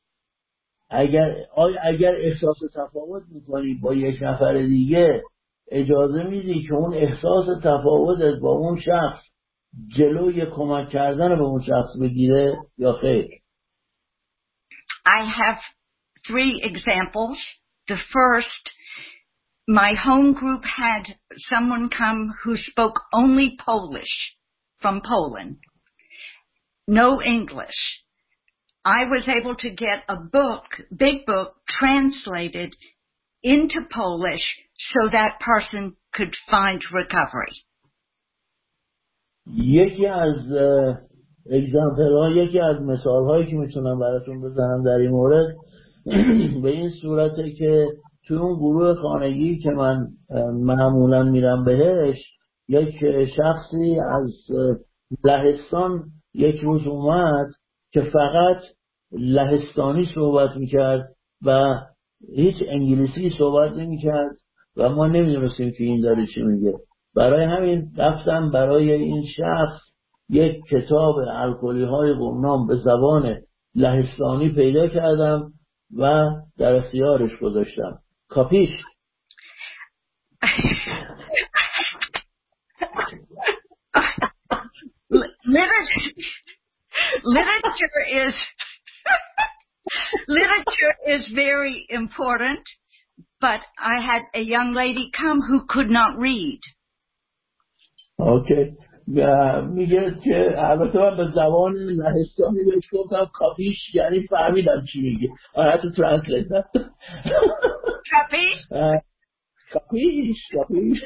اگر احساس تفاوت میکنی با یک نفر دیگه اجازه میدی که اون احساس تفاوتت با اون شخص جلوی کمک کردن به اون شخص بگیره یا خیر؟ I have 3 examples. The first, my home group had someone come who spoke only Polish from Poland. No English. I was able to get a book, big book, translated into Polish so that person could find recovery. یکی از اگزامپل ها، یکی از مثال هایی که میتونم براتون بزنم در این مورد به این صورته که توی اون گروه خانگی که من معمولا میرم بهش، یک شخصی از لهستان یک روز اومد که فقط لهستانی صحبت میکرد و هیچ انگلیسی صحبت نمیکرد و ما نمیدونستیم که این داره چی میگه. برای همین رفتم برای این شخص یک کتاب الکلی های گمنام به زبان لهستانی پیدا کردم و در اختیارش گذاشتم. کاپیش؟ Literature is very important, but I had a young lady come who could not read. اوکی. میگه که البته من به زبان لهستانی بهش گفتم کاپیش، یعنی فهمیدم چی میگه. I had to translate that. کاپیش.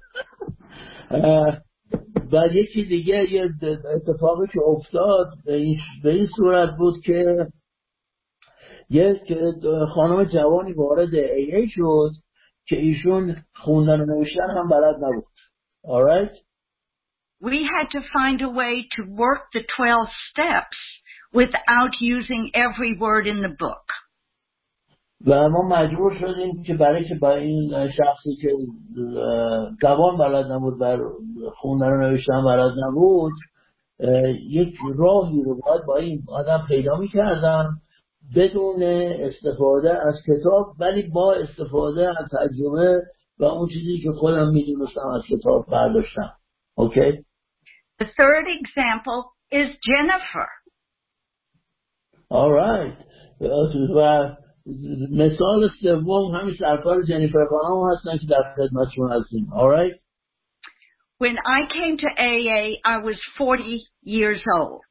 و یکی دیگه یه اتفاقی که افتاد به این صورت بود که یک خانم جوانی وارد AA شد که ایشون خوندن و نوشتن هم بلد نبود. Alright? We had to find a way to work the 12 steps without using every word in the book. و ما مجبور شدیم که برای این شخصی که زبان بلد نبود و خوندن و نوشتن بلد نبود، یک راهی رو باید با این آدم پیدا می‌کردم بدون استفاده از کتاب، ولی با استفاده از ترجمه و اون چیزی که خودم می‌دونستم از کتاب برداشتم. Okay? The third example is Jennifer. All right. و مثال سوم همین سرکار جنیفر خانم هستن که در خدمتشون هستیم. All right? When I came to AA, I was 40 years old.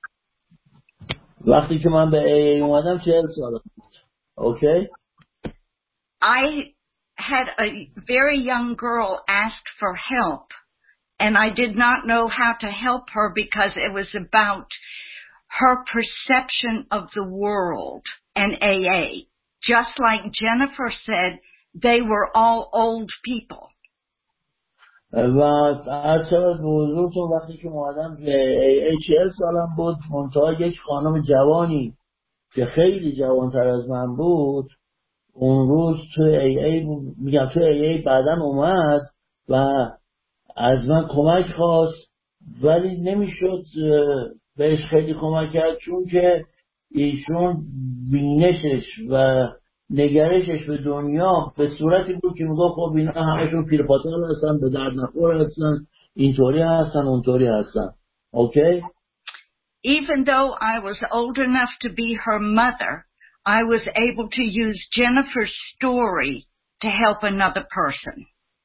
وقتی که من به AA اومدم 40 سالم بود. Okay? I had a very young girl ask for help, and I did not know how to help her because it was about her perception of the world and AA. Just like Jennifer said, they were all old people. و از طرف حضورتون وقتی که اومدم به AA 40 سالم بود، منتها یک خانم جوانی که خیلی جوانتر از من بود اون روز تو AA بعداً اومد و از من کمک خواست، ولی نمیشد بهش خیلی کمک کرد چون که ایشون بینشش و نگرشش به دنیا به صورتی بود که میگه خب اینا همشون پیرپاتر هستن، به درد نخور هستن، اینطوری هستن اونطوری هستن. Okay? Even though I was old enough to be her mother, I was able to use Jennifer's story to help another person.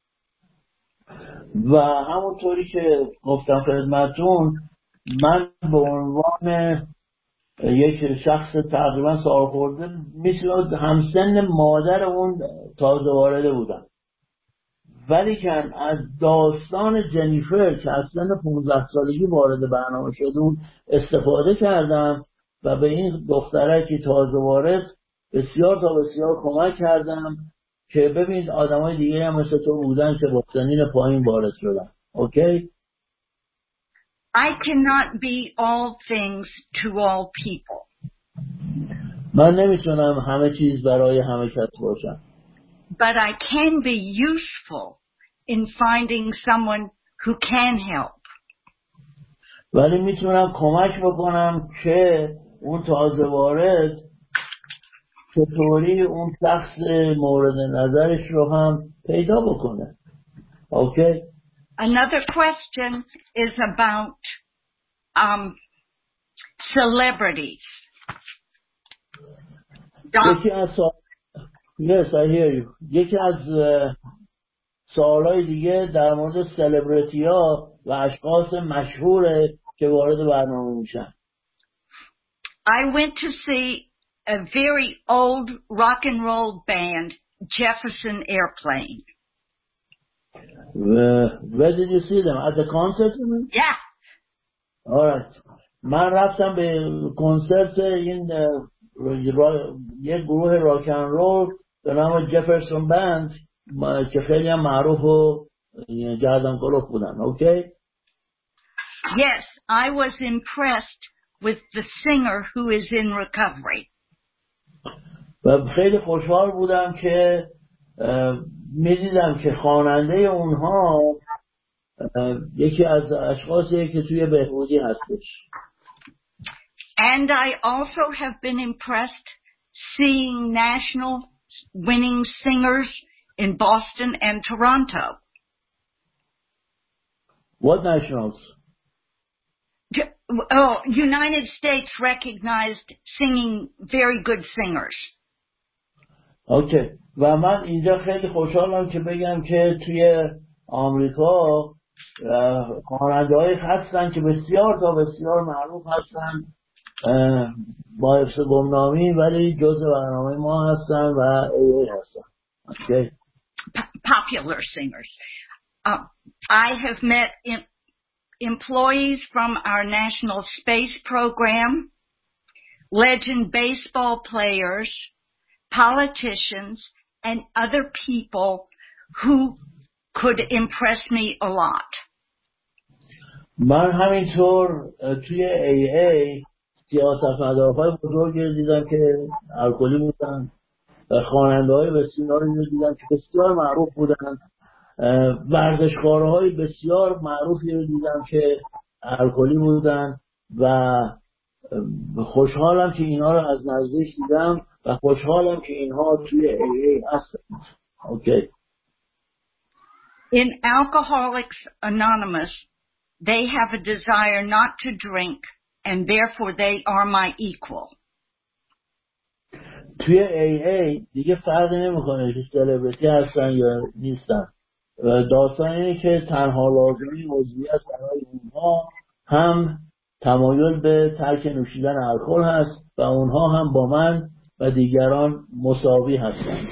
و همونطوری که گفتم خدمتون، من به عنوان یک شخص تقریبا سالخورده مثل همسن مادر اون تازه وارده بودم، ولی که از داستان جنیفر که از سن 15 سالگی وارد برنامه شده بود استفاده کردم و به این دختره که تازه وارد بسیار کمک کردم که ببینید آدمای دیگه هم مثل تو بودن که با سنین پایین وارد شدن. اوکی؟ I cannot be all things to all people. من نمیتونم همه چیز برای همه کس باشم. But I can be useful in finding someone who can help. ولی میتونم کمک بکنم که اون تازه وارد چطوری اون شخص مورد نظرش رو هم پیدا بکنه. Okay? Another question is about celebrities. Yes, I hear you. یکی از سوالای دیگه در مورد سلبریتی ها و اشخاص مشهوره که وارد برنامه میشن. I went to see a very old rock and roll band, Jefferson Airplane. Where did you see them? At the concert? Yeah. All right. من رفتم به کنسرت این یک گروه راکن رول به نام جفرسون بند که خیلی هم معروف و گردن کلوف بودن. اوکی؟ Yes, I was impressed with the singer who is in recovery. و خیلی خوشحال بودم که میدیدم که خواننده اونها یکی از اشخاصی که توی بهبودی هستش. And I also have been impressed seeing national winning singers in Boston and Toronto. What nationals? Oh, United States recognized singing very good singers. اوکی. و من اینجا خیلی خوشحالم که بگم که توی آمریکا خواننده‌هایی هستن که بسیار تا بسیار معروف هستن با حفظ گمنامی ولی جزء برنامه ما هستن و ای هستن. Okay. Popular singers. I have met employees from our national space program, legend baseball players, politicians, and other people who could impress me a lot. من همینطور توی AA سیاستمدارهای بزرگی دیدم که الکلی بودن و خواننده‌های بسیاری دیدم که بسیار معروف بودن، ورزشکارهای بسیار معروفی دیدم که الکلی بودن و خوشحالم که اینها رو از نزدیک دیدم و خوشحالم که اینها توی AA هستن. اوکی. In Alcoholics Anonymous, they have a desire not to drink, and therefore they are my equal. توی AA دیگه فرقی نمیکنه که سلبریتی هستن یا نیستن. داستان اینه که تنها لازمی عضویت برای اونها هم تمایل به ترک نوشیدن الکل هست و اونها هم با من و دیگران مساوی هستند.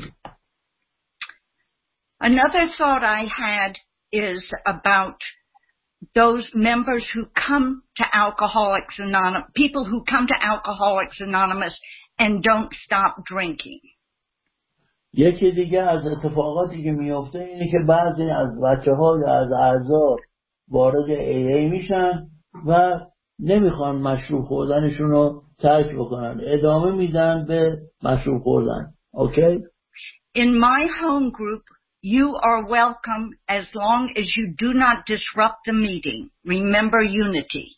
Another thought I had is about those members who come to Alcoholics Anonymous, people who come to Alcoholics Anonymous and don't stop drinking. یکی دیگه از اتفاقاتی که میفته اینه که بعضی از بچه‌ها یا از اعضا وارد AA میشن و نمیخوان مشروب خوردنشون رو ترک بکنن، ادامه میدن به مشروب خوردن. اوکی؟ In my home group, you are welcome as long as you do not disrupt the meeting. Remember unity.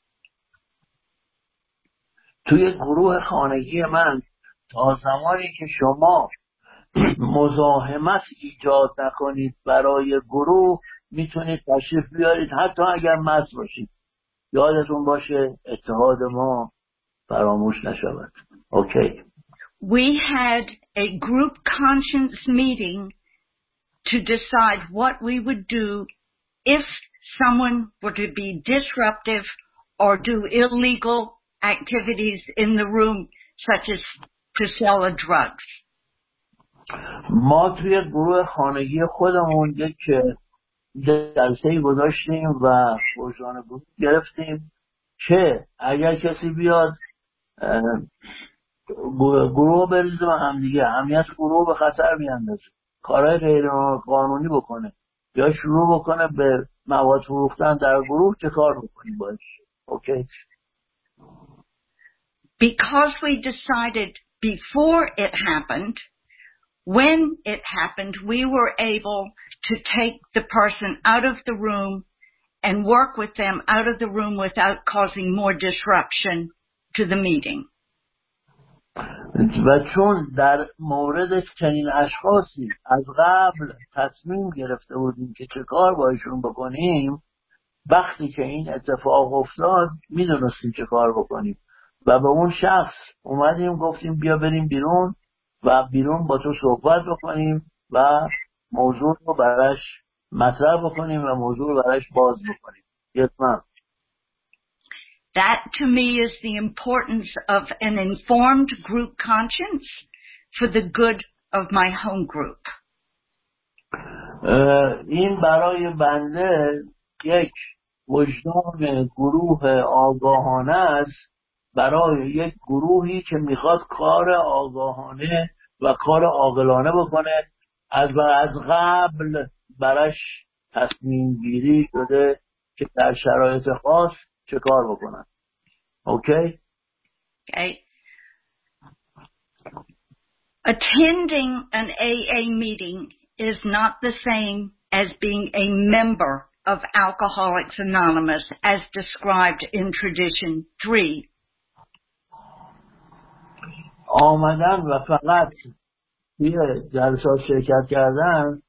توی گروه خانگی من تا زمانی که شما مزاحمت ایجاد نکنید برای گروه میتونید تشریف بیارید حتی اگر مست باشید. یادتون باشه اتحاد ما فراموش نشود. اوکی. We had a group conscience meeting to decide what we would do if someone were to be disruptive or do illegal activities in the room, such as to sell drugs. ما توی گروه خانگی خودمون یک جلسه‌ای گذاشتیم و فرزان گروه گرفتیم که اگر کسی بیاد گروه بریزه و همدیگه امنیت گروه به خطر بیاندازه، کارهای غیر قانونی بکنه یا شروع بکنه به مواد فروختن در گروه، چه کار بکنیم باش. اوکی. Because we decided before it happened, when it happened, we were able to take the person out of the room and work with them out of the room without causing more disruption to the meeting. و چون در مورد چنین اشخاصی از قبل تصمیم گرفته بودیم که چه کار باشون بکنیم، وقتی که این اتفاق افتاد میدونستیم چه کار بکنیم و به اون شخص اومدیم گفتیم بیا بریم بیرون و بیرون با تو صحبت بکنیم و موضوع رو براش مطرح بکنیم و موضوع رو براش باز بکنیم. یتمام. That to me is the importance of an informed group conscience for the good of my home group. این برای بنده یک وجدان گروه آگاهانه است برای یک گروهی که میخواد کار آگاهانه و کار عاقلانه بکنه. از قبل براش تصمیم گیری شده که در شرایط خاص چه کار بکنن. اوکی؟ Okay. Attending an AA meeting is not the same as being a member of Alcoholics Anonymous as described in Tradition 3. آمدن و فقط توی جلسات شرکت کردن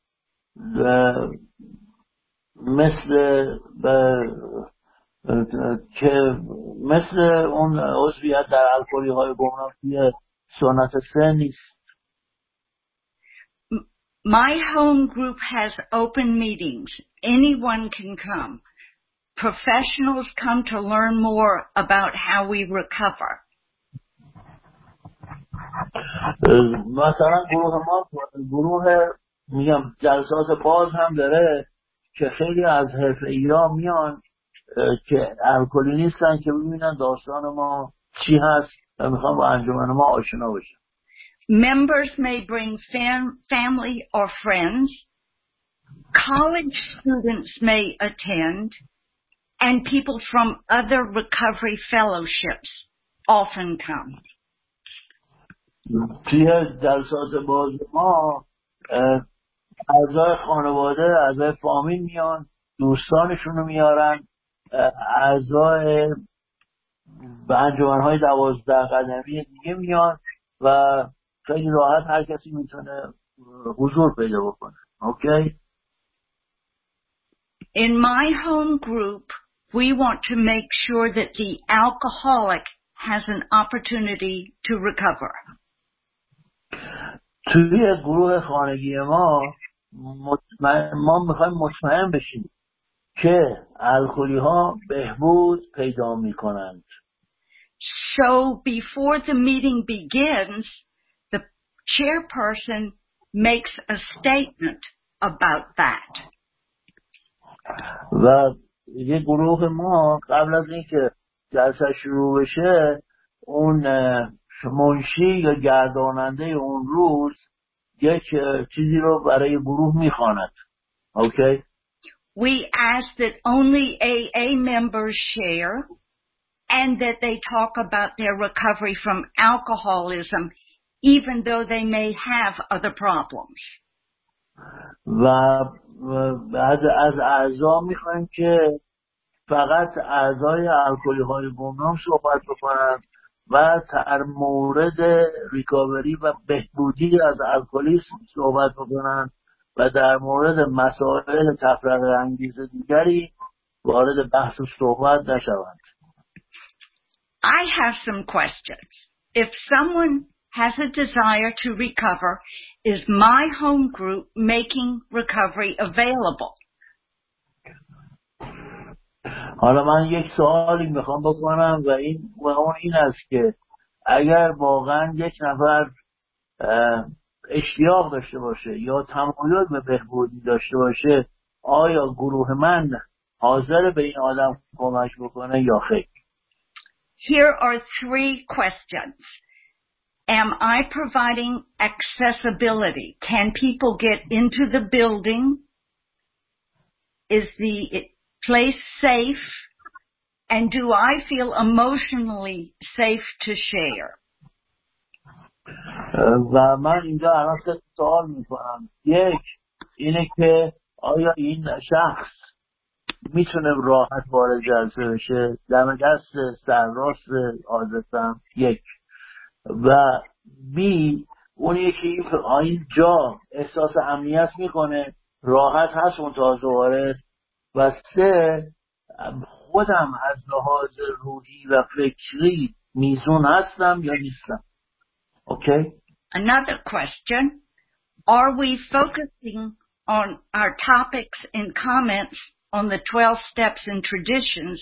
مثل اون عضویت در الکلی های گمنام توی سنت 3 نیست. My home group has open meetings. Anyone can come. Professionals come to learn more about how we recover. مثلا گروه میگم جلسات باز هم داره که خیلی از حرفه‌ای‌ها میان که الکلی نیستن که ببینن داستان ما چی هست و میخوان با انجمن ما آشنا بشن. Members may bring family or friends. College students may attend, and people from other recovery fellowships often come. توی جلسات باز ما اعضای خانواده، اعضای فامیل میان، دوستانشون رو میارن، اعضای انجمن‌های 12 قدمی دیگه میان و خیلی راحت هر کسی میتونه حضور پیدا بکنه. اوکی؟ In my home group, we want to make sure that the alcoholic has an opportunity to recover. توی گروه خانگی ما میخوایم مطمئن بشیم که الکلی ها بهبود پیدا میکنند. So before the meeting begins, the chairperson makes a statement about that. و یه گروه ما قبل از اینکه جلسه شروع بشه اون منشی یا گرداننده اون روز یک چیزی رو برای گروه میخواند. اوکی؟ We ask that only AA members share and that they talk about their recovery from alcoholism even though they may have other problems. و از اعضا میخوایم که فقط اعضای الکلی های گمنام صحبت بکنن و در مورد ریکاوری و بهبودی از الکلیسم صحبت بکنن و در مورد مسائل تفرقه انگیز دیگری وارد بحث و صحبت نشوند. I have some questions. If someone has a desire to recover, is my home group making recovery available? حالا من یک سوالی میخوام بکنم و اون این است که اگر واقعا یک نفر اشتیاق داشته باشه یا تمایل به بهبودی داشته باشه آیا گروه من حاضر به این آدم کمک بکنه یا خیر؟ Here are 3 questions. Am I providing accessibility? Can people get into the building? Is the place safe? And do I feel emotionally safe to share? و من اینجا الان 3 سوال میکنم. یک اینه که آیا این شخص میتونه راحت وارد جلسه بشه؟ دم دست سرراست عادتم. یک. و بی اون یکی این جا احساس امنیت میکنه، راحت هست اون تازه وارد. و 3 خودم از لحاظ روحی و فکری میزون هستم یا نیستم. اوکی؟ Another question. Are we focusing on our topics and comments on the 12 steps and traditions?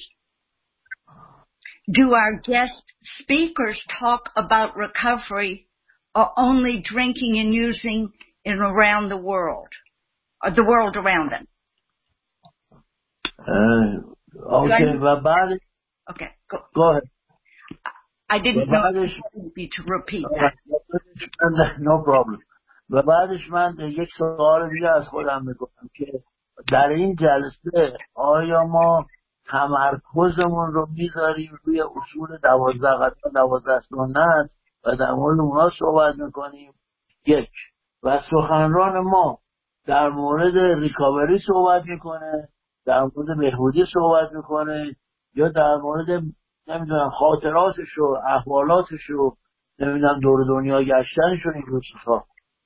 Do our guest speakers talk about recovery or only drinking and using in around the world, or the world around them? Okay, و بعد Okay, go ahead. I didn't know you to repeat that. No problem. و بعدش من یک سوال دیگه از خودم میکنم که در این جلسه آیا ما تمرکزمون رو میذاریم روی اصول 12 سنت و در مورد اونا صحبت میکنیم؟ یک. و سخنران ما در مورد ریکاوری صحبت میکنه، در مورد بهبودی صحبت میکنه، یا در مورد نمیدونم خاطراتش و احوالاتش و نمیدونم دور دنیا گشتنش و این روزها.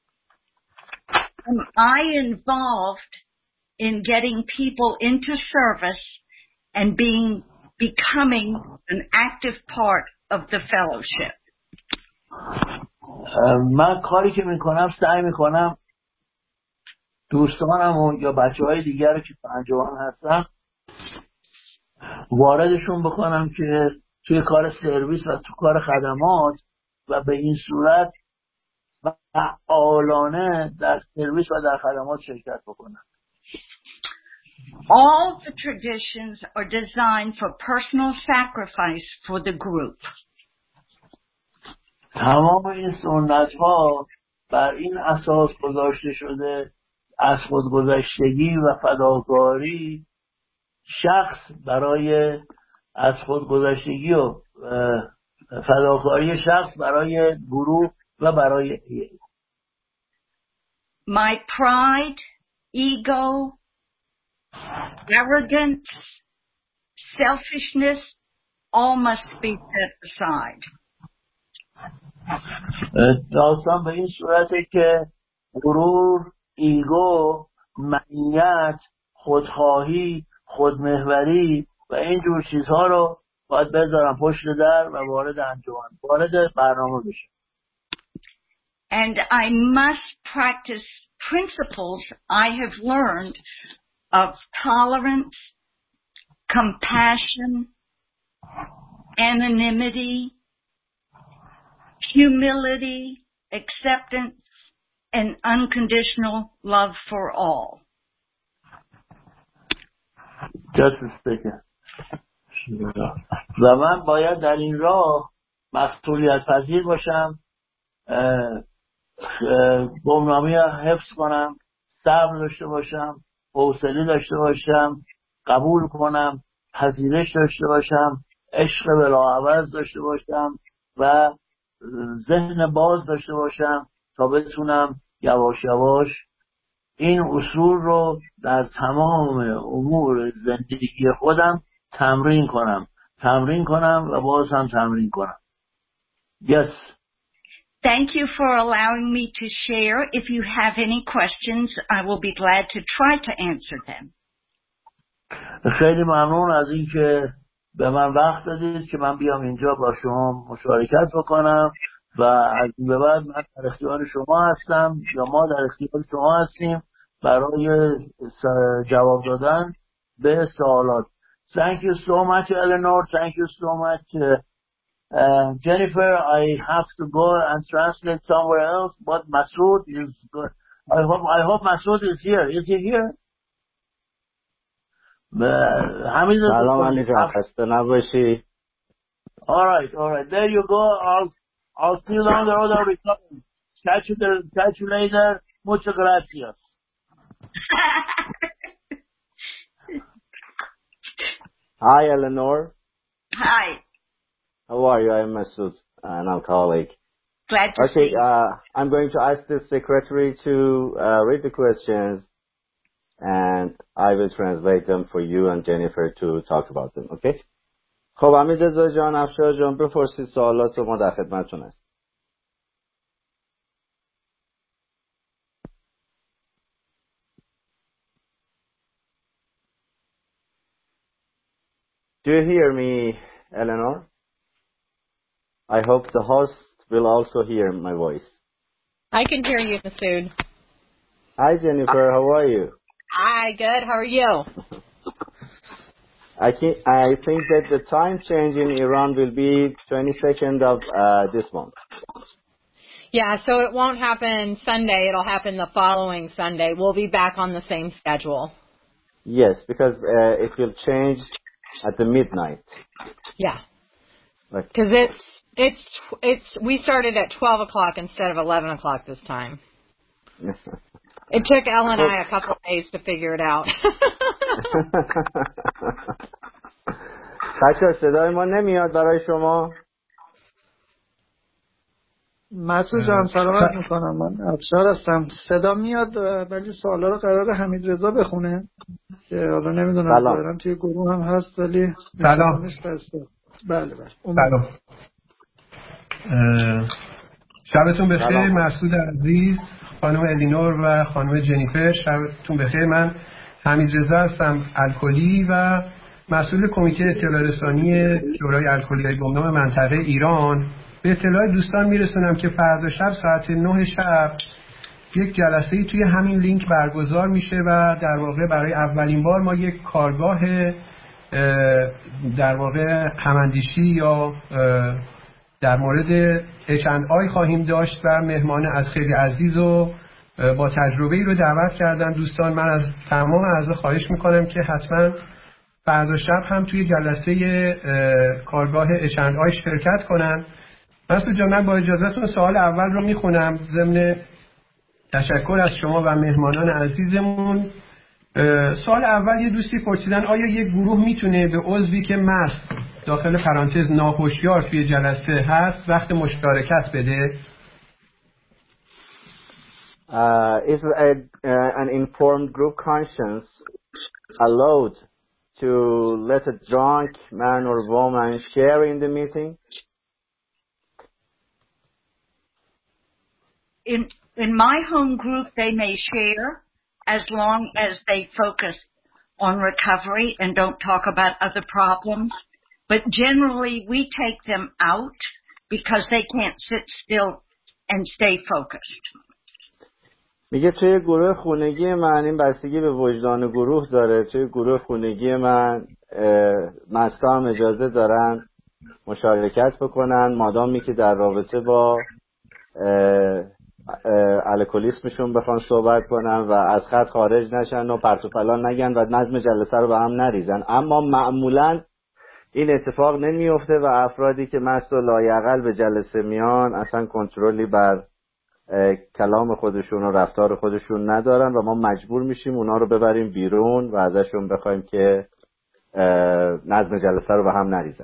Am I involved in getting people into service and becoming an active part of the fellowship? من کاری که میکنم سعی میکنم دوستانم و یا بچه های دیگر که تو انجمن هستن واردشون بکنم که توی کار سرویس و تو کار خدمات و به این صورت فعالانه در سرویس و در خدمات شرکت بکنن. All the traditions are designed for personal sacrifice for the group. تمام این سنت ها بر این اساس گذاشته شده از خودگذشتگی و فداکاری شخص برای از خودگذشتگی و فداکاری شخص برای گروه و برای My pride, ego, arrogance, selfishness, all must be set aside. داستان به این صورته که غرور، ایگو، منیت، خودخواهی، خودمحوری و این جور چیزها رو باید بذارم پشت در و وارد انجمن، وارد برنامه بشه. And I must practice principles I have learned of tolerance, compassion, anonymity, humility, acceptance, and unconditional love for all. Just a second. و من باید در این راه مسئولیت پذیر باشم، گمنامی حفظ کنم، صبر داشته باشم، حوصله داشته باشم، قبول کنم، پذیرش داشته باشم، عشق بلاعوض داشته باشم و ذهن باز داشته باشم تا بتونم یواش یواش این اصول رو در تمام امور زندگی خودم تمرین کنم و باز هم تمرین کنم. Yes. Thank you for allowing me to share. If you have any questions, I will be glad to try to answer them. خیلی ممنون از اینکه به من وقت دادید که من بیام اینجا با شما مشارکت بکنم و از این به بعد من در اختیار شما هستم یا ما در اختیار شما هستیم برای جواب دادن به سوالات. Thank you so much, Eleanor. Thank you so much, Jennifer. I have to go and translate somewhere else, but Masood is good. I hope Masood is here. Is he here? سلام علی جان، خسته نباشی. All right. There you go. I'll see you down the road. I'll be coming. Catch you later. Muchas gracias. Hi, Eleanor. Hi. How are you? I'm Masood, an alcoholic. Glad to see you. I'm going to ask the secretary to read the questions, and I will translate them for you and Jennifer to talk about them, okay? خب حمیدرضا جان، افشار جان، بپرسید سوالات رو، ما در خدمتتون هستیم. Do you hear me, Eleanor? I hope the host will also hear my voice. I can hear you, Masood. Hi, Jennifer. How are you? Hi, good. How are you? I think that the time change in Iran will be 22nd of this month. Yeah, so it won't happen Sunday. It'll happen the following Sunday. We'll be back on the same schedule. Yes, because it will change at the midnight. Yeah. Like, Because we started at 12 o'clock instead of 11 o'clock this time. It took Ellen and I a couple of days to figure it out. بچه صدای ما نمیاد برای شما؟ مسعود جان سلامت میکنم. من افشار هستم. صدا میاد ولی سوالا رو قراره حمید رضا بخونه که حالا نمیدونم ظاهرا توی گروه هم هست ولی سلام. بله. سلام. شبتون بخیر مسعود عزیز، خانم الینور و خانم جنیفر، شبتون بخیر. من حمید رضا هستم، الکلی و مسئول کمیته اطلاع رسانی شورای الکلی‌های گمنام منطقه ایران. به اطلاع دوستان میرسونم که فردا شب ساعت 9 شب یک جلسه‌ای توی همین لینک برگزار میشه و در واقع برای اولین بار ما یک کارگاه در واقع هماندیشی یا در مورد H&I خواهیم داشت و مهمان از خیلی عزیز و با تجربه‌ای رو دعوت کردن دوستان. من از تمام اعضا خواهش میکنم که حتما فردا شب هم توی جلسه کارگاه H&I شرکت کنن. مسعود جان من با اجازهتون سوال اول رو میخونم ضمن تشکر از شما و مهمانان عزیزمون. سوال اول یه دوستی پرسیدن آیا یک گروه میتونه به عضوی که مست داخل پرانتز ناهوشیار توی جلسه هست وقت مشارکت بده؟ Is an informed group conscience allowed to let a drunk man or woman share in the meeting? In my home group, they may share as long as they focus on recovery and don't talk about other problems. But generally, we take them out because they can't sit still and stay focused. میگه توی گروه خونگی من این بستگی به وجدان گروه داره. توی گروه خونگی من مستا هم اجازه دارن مشارکت بکنن مادامی که در رابطه با الکلیسمشون بخوان صحبت کنن و از خط خارج نشن و پرت و پلا نگن و نظم جلسه رو به هم نریزن. اما معمولاً این اتفاق نمیفته و افرادی که مست و لایعقل به جلسه میان اصلا کنترلی بر کلام خودشون و رفتار خودشون ندارن و ما مجبور میشیم اونا رو ببریم بیرون و ازشون بخوایم که نظم جلسه رو به هم نریزن.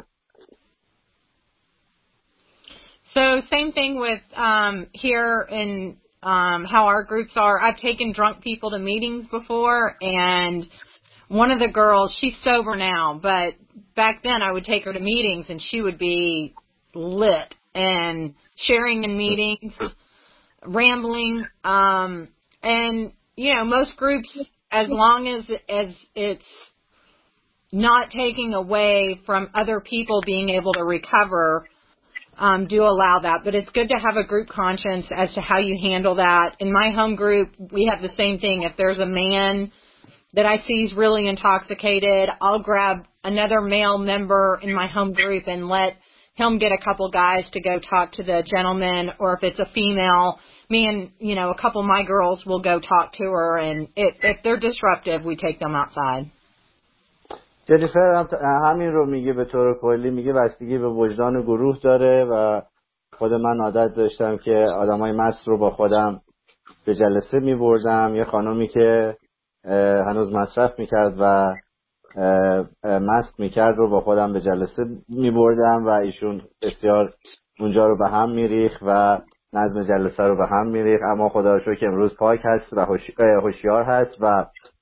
So same thing with here in how our groups are. I've taken drunk people to meetings before, and one of the girls, she's sober now, but back then I would take her to meetings and she would be lit and sharing in meetings, rambling, and you know, most groups, as long as it's not taking away from other people being able to recover, do allow that. But it's good to have a group conscience as to how you handle that. In my home group, we have the same thing. If there's a man that I see is really intoxicated, I'll grab another male member in my home group and let him get a couple guys to go talk to the gentleman. Or if it's a female, me and, you know, a couple of my girls will go talk to her. And if they're disruptive, we take them outside. جنیفر همین رو میگه به طور کلی، میگه بستگی به وجدان گروه داره و خود من عادت داشتم که آدمای مست رو با خودم به جلسه میبردم. یه خانومی که هنوز مصرف میکرد و مست میکرد رو با خودم به جلسه میبردم و ایشون بسیار اونجا رو به هم میریخ و نظم جلسه رو به هم میریخ. اما خدا رو شکر که امروز پاک هست و هوشیار هست و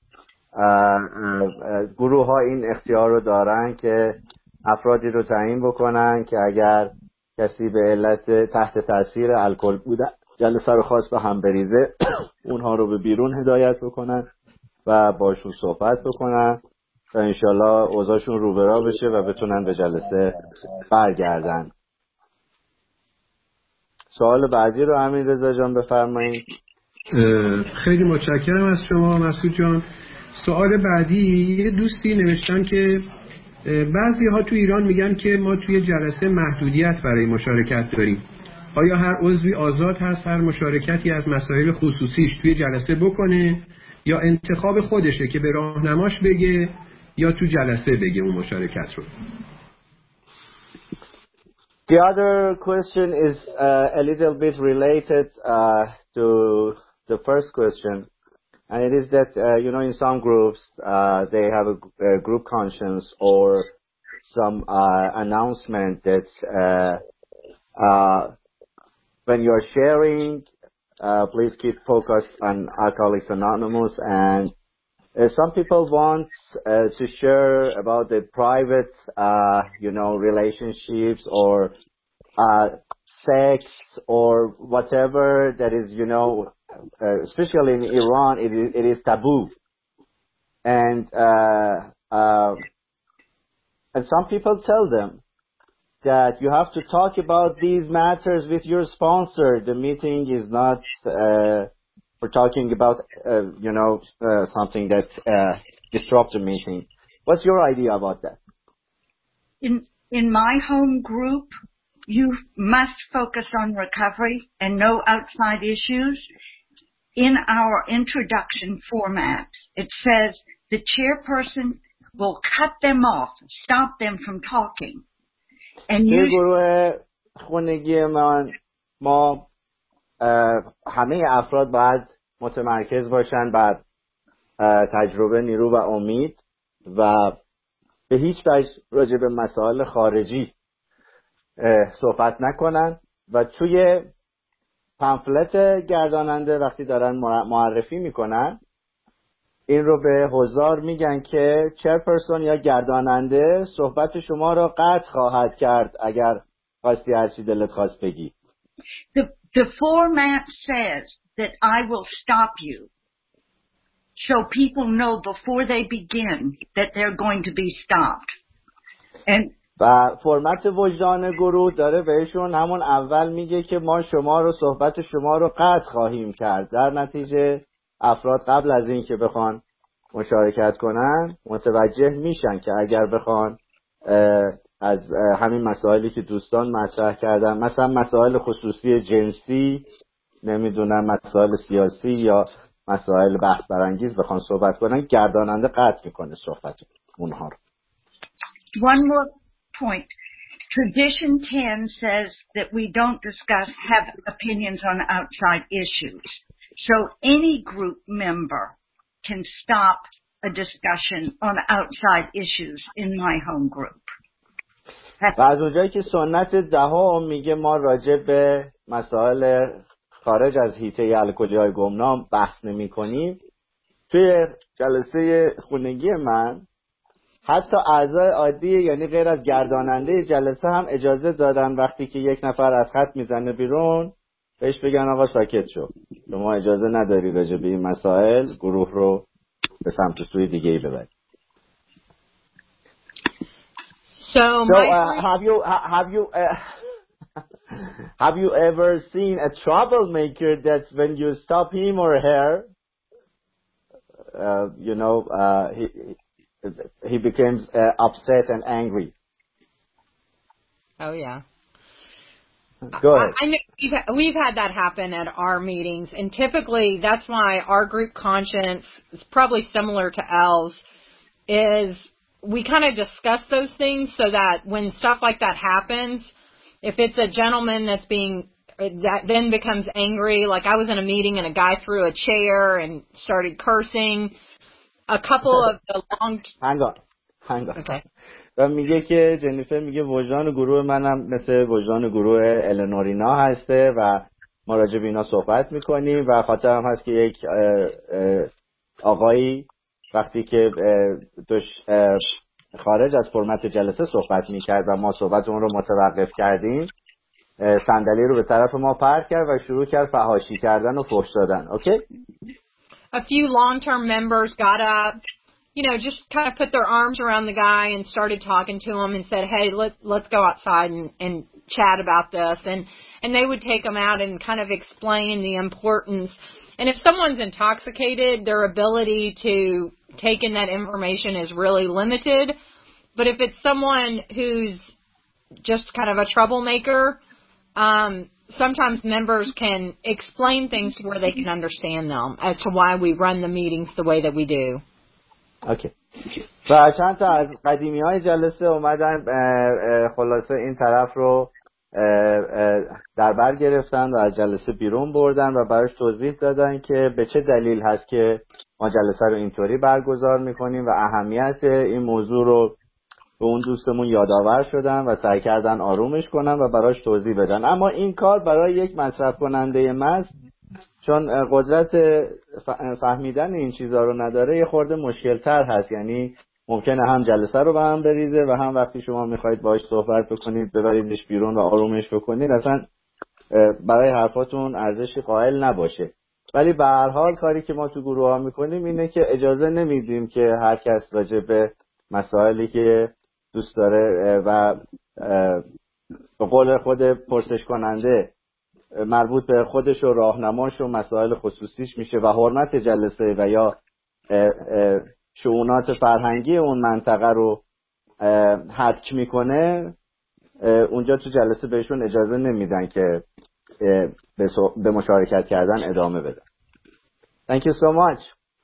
گروه ها این اختیار رو دارن که افرادی رو تعیین بکنن که اگر کسی به علت تحت تاثیر الکل بوده جلسه رو خواست به هم بریزه اونها رو به بیرون هدایت بکنن و باشون صحبت بکنن و انشالله اوضاعشون رو به راه بشه و بتونن به جلسه برگردن. سوال بعدی رو حمید رضا جان بفرمایید. خیلی متشکرم از شما مسعود جان. سوال بعدی، یه دوستی نوشتن که بعضی ها تو ایران میگن که ما توی جلسه محدودیت برای مشارکت داریم. آیا هر عضوی آزاد هست هر مشارکتی از مسائل خصوصیش توی جلسه بکنه یا انتخاب خودشه که به راهنماش بگه یا تو جلسه بگه اون مشارکت رو. The other question is a little bit related to the first question, and it is that in some groups they have a group conscience or some announcement that when you are sharing, please keep focused on Alcoholics Anonymous, and some people want to share about the private, relationships or sex or whatever that is, especially in Iran, it is taboo, and some people tell them that you have to talk about these matters with your sponsor. The meeting is not for talking about, something that disrupts the meeting. What's your idea about that? In my home group, you must focus on recovery and no outside issues. In our introduction format, it says the chairperson will cut them off, stop them from talking. توی گروه خونگی ما همه افراد باید متمرکز باشن بر تجربه، نیرو و امید و به هیچ وجه راجع به مسائل خارجی صحبت نکنن و توی پمفلت گرداننده وقتی دارن معرفی میکنن این رو به حضار میگن که چیرپرسون یا گرداننده صحبت شما را قطع خواهد کرد اگر خواستی هرچی دلت خواست بگی. The format says that I will stop you, so people know before they begin that they're going to be stopped. و فرمت وجدان گروه داره بهشون همون اول میگه که ما شما رو صحبت شما رو قطع خواهیم کرد. در نتیجه افراد قبل از این که بخوان مشارکت کنن متوجه میشن که اگر بخوان از همین مسائلی که دوستان مطرح کردن، مثلا مسائل خصوصی جنسی، نمیدونم مسائل سیاسی یا مسائل بحث برانگیز بخوان صحبت کنن، گرداننده قطع میکنه صحبت اونها رو. One more point. Tradition 10 says that we don't have opinions on outside issues. So any group member can stop a discussion on outside issues in my home group. و از اونجایی که سنت 10 میگه ما راجع به مسائل خارج از حیطه الکلی‌های گمنام بحث نمی کنیم، توی جلسه خونگی من حتی اعضای عادی یعنی غیر از گرداننده جلسه هم اجازه دادن وقتی که یک نفر از خط میزنه بیرون بهش بگن آقا ساکت شو، شما اجازه نداری راجع به این مسائل گروه رو به سمت سوی دیگه ای ببری. Have you ever seen a troublemaker that when you stop him or her, he becomes upset and angry? Oh yeah. Go ahead. I know we've had that happen at our meetings, and typically that's why our group conscience is probably similar to Elle's, is we kind of discuss those things so that when stuff like that happens, if it's a gentleman that then becomes angry, like I was in a meeting and a guy threw a chair and started cursing, a couple of the long... Hang on. Okay. و میگه که جنیفر میگه وجدان گروه منم مثل وجدان گروه النورینا هسته و ما راجع به اینا صحبت میکنیم و خاطرم هست که یک آقایی وقتی که خارج از فرمت جلسه صحبت میکرد و ما صحبت اون رو متوقف کردیم، صندلی رو به طرف ما پرت کرد و شروع کرد فحاشی کردن و فحش دادن. Okay? A few long-term members got up, just kind of put their arms around the guy and started talking to him and said, hey, let's go outside and chat about this. And they would take them out and kind of explain the importance. And if someone's intoxicated, their ability to take in that information is really limited. But if it's someone who's just kind of a troublemaker, sometimes members can explain things to where they can understand them as to why we run the meetings the way that we do. Okay. و چند تا از قدیمی های جلسه اومدن خلاصه این طرف رو در بر گرفتن و از جلسه بیرون بردن و براش توضیح دادن که به چه دلیل هست که ما جلسه رو اینطوری برگزار میکنیم و اهمیت این موضوع رو به اون دوستمون یادآور شدن و سعی کردن آرومش کنن و براش توضیح بدن. اما این کار برای یک مصرف کننده مست چون قدرت فهمیدن این چیزا رو نداره یه خورده مشکل تر هست. یعنی ممکنه هم جلسه رو به هم بریزه و هم وقتی شما میخواید باهاش صحبت بکنید ببریدش بیرون و آرومش بکنید اصلا برای حرفاتون ارزشی قائل نباشه. ولی به هر حال کاری که ما تو گروه ها میکنیم اینه که اجازه نمیدیم که هر کس راجع به مسائلی که دوست داره و به قول خود پرسش کننده مربوط به خودش و راهنماش و مسائل خصوصیش میشه و حرمت جلسه و یا شؤونات فرهنگی اون منطقه رو حک میکنه، اونجا تو جلسه بهشون اجازه نمیدن که به مشارکت کردن ادامه بدن. Thank you so much.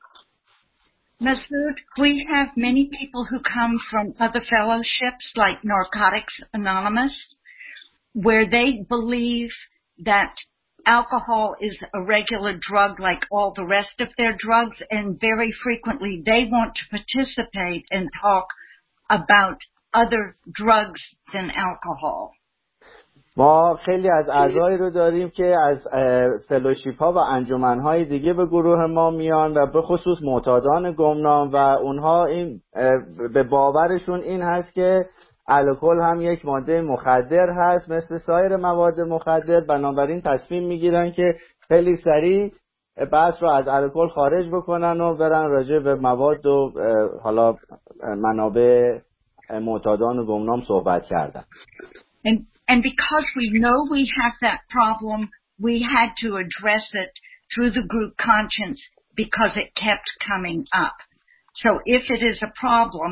Masood, we have many people who come from other fellowships like Narcotics Anonymous, where they believe that alcohol is a regular drug like all the rest of their drugs, and very frequently they want to participate and talk about other drugs than alcohol. ما خیلی از اعضایی رو داریم که از فلوشیپ ها و انجمن های دیگه به گروه ما میان و به خصوص معتادان گمنام و اونها این به باورشون این هست که الکل هم یک ماده مخدر هست مثل سایر مواد مخدر، بنابراین تصمیم میگیرن که خیلی سریع بحث رو از الکل خارج بکنن و برن راجع به مواد و حالا منابع معتادان و گمنام صحبت کردن. And because we know we have that problem, we had to address it through the group conscience because it kept coming up. So if it is a problem,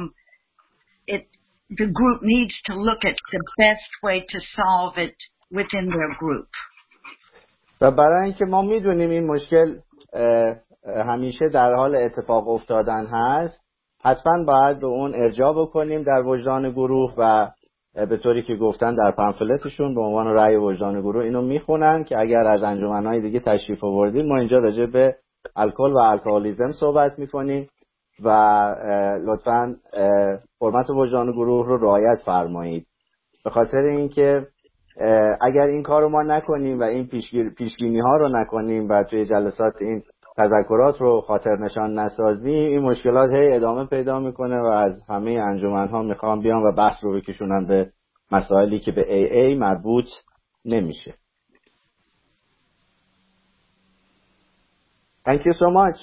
the group needs to look at the best way to solve it within their group. و برای اینکه ما میدونیم این مشکل همیشه در حال اتفاق افتادن هست، حتما باید به اون ارجاع بکنیم در وجدان گروه و به طوری که گفتن در پمفلتشون به عنوان رأی وجدان گروه اینو میخونن که اگر از انجمنهای دیگه تشریف آوردید ما اینجا راجع به الکل و الکلیسم صحبت میکنیم و لطفاً حرمت وجدان گروه رو رعایت فرمایید، به خاطر اینکه اگر این کارو ما نکنیم و این پیشبینی ها رو نکنیم و توی جلسات این تذکرات رو خاطر نشان نسازیم، این مشکلات هی ادامه پیدا میکنه و از همه انجمن‌ها میخوام بیان و بحث رو بکشونن به مسائلی که به AA مربوط نمیشه. Thank you so much.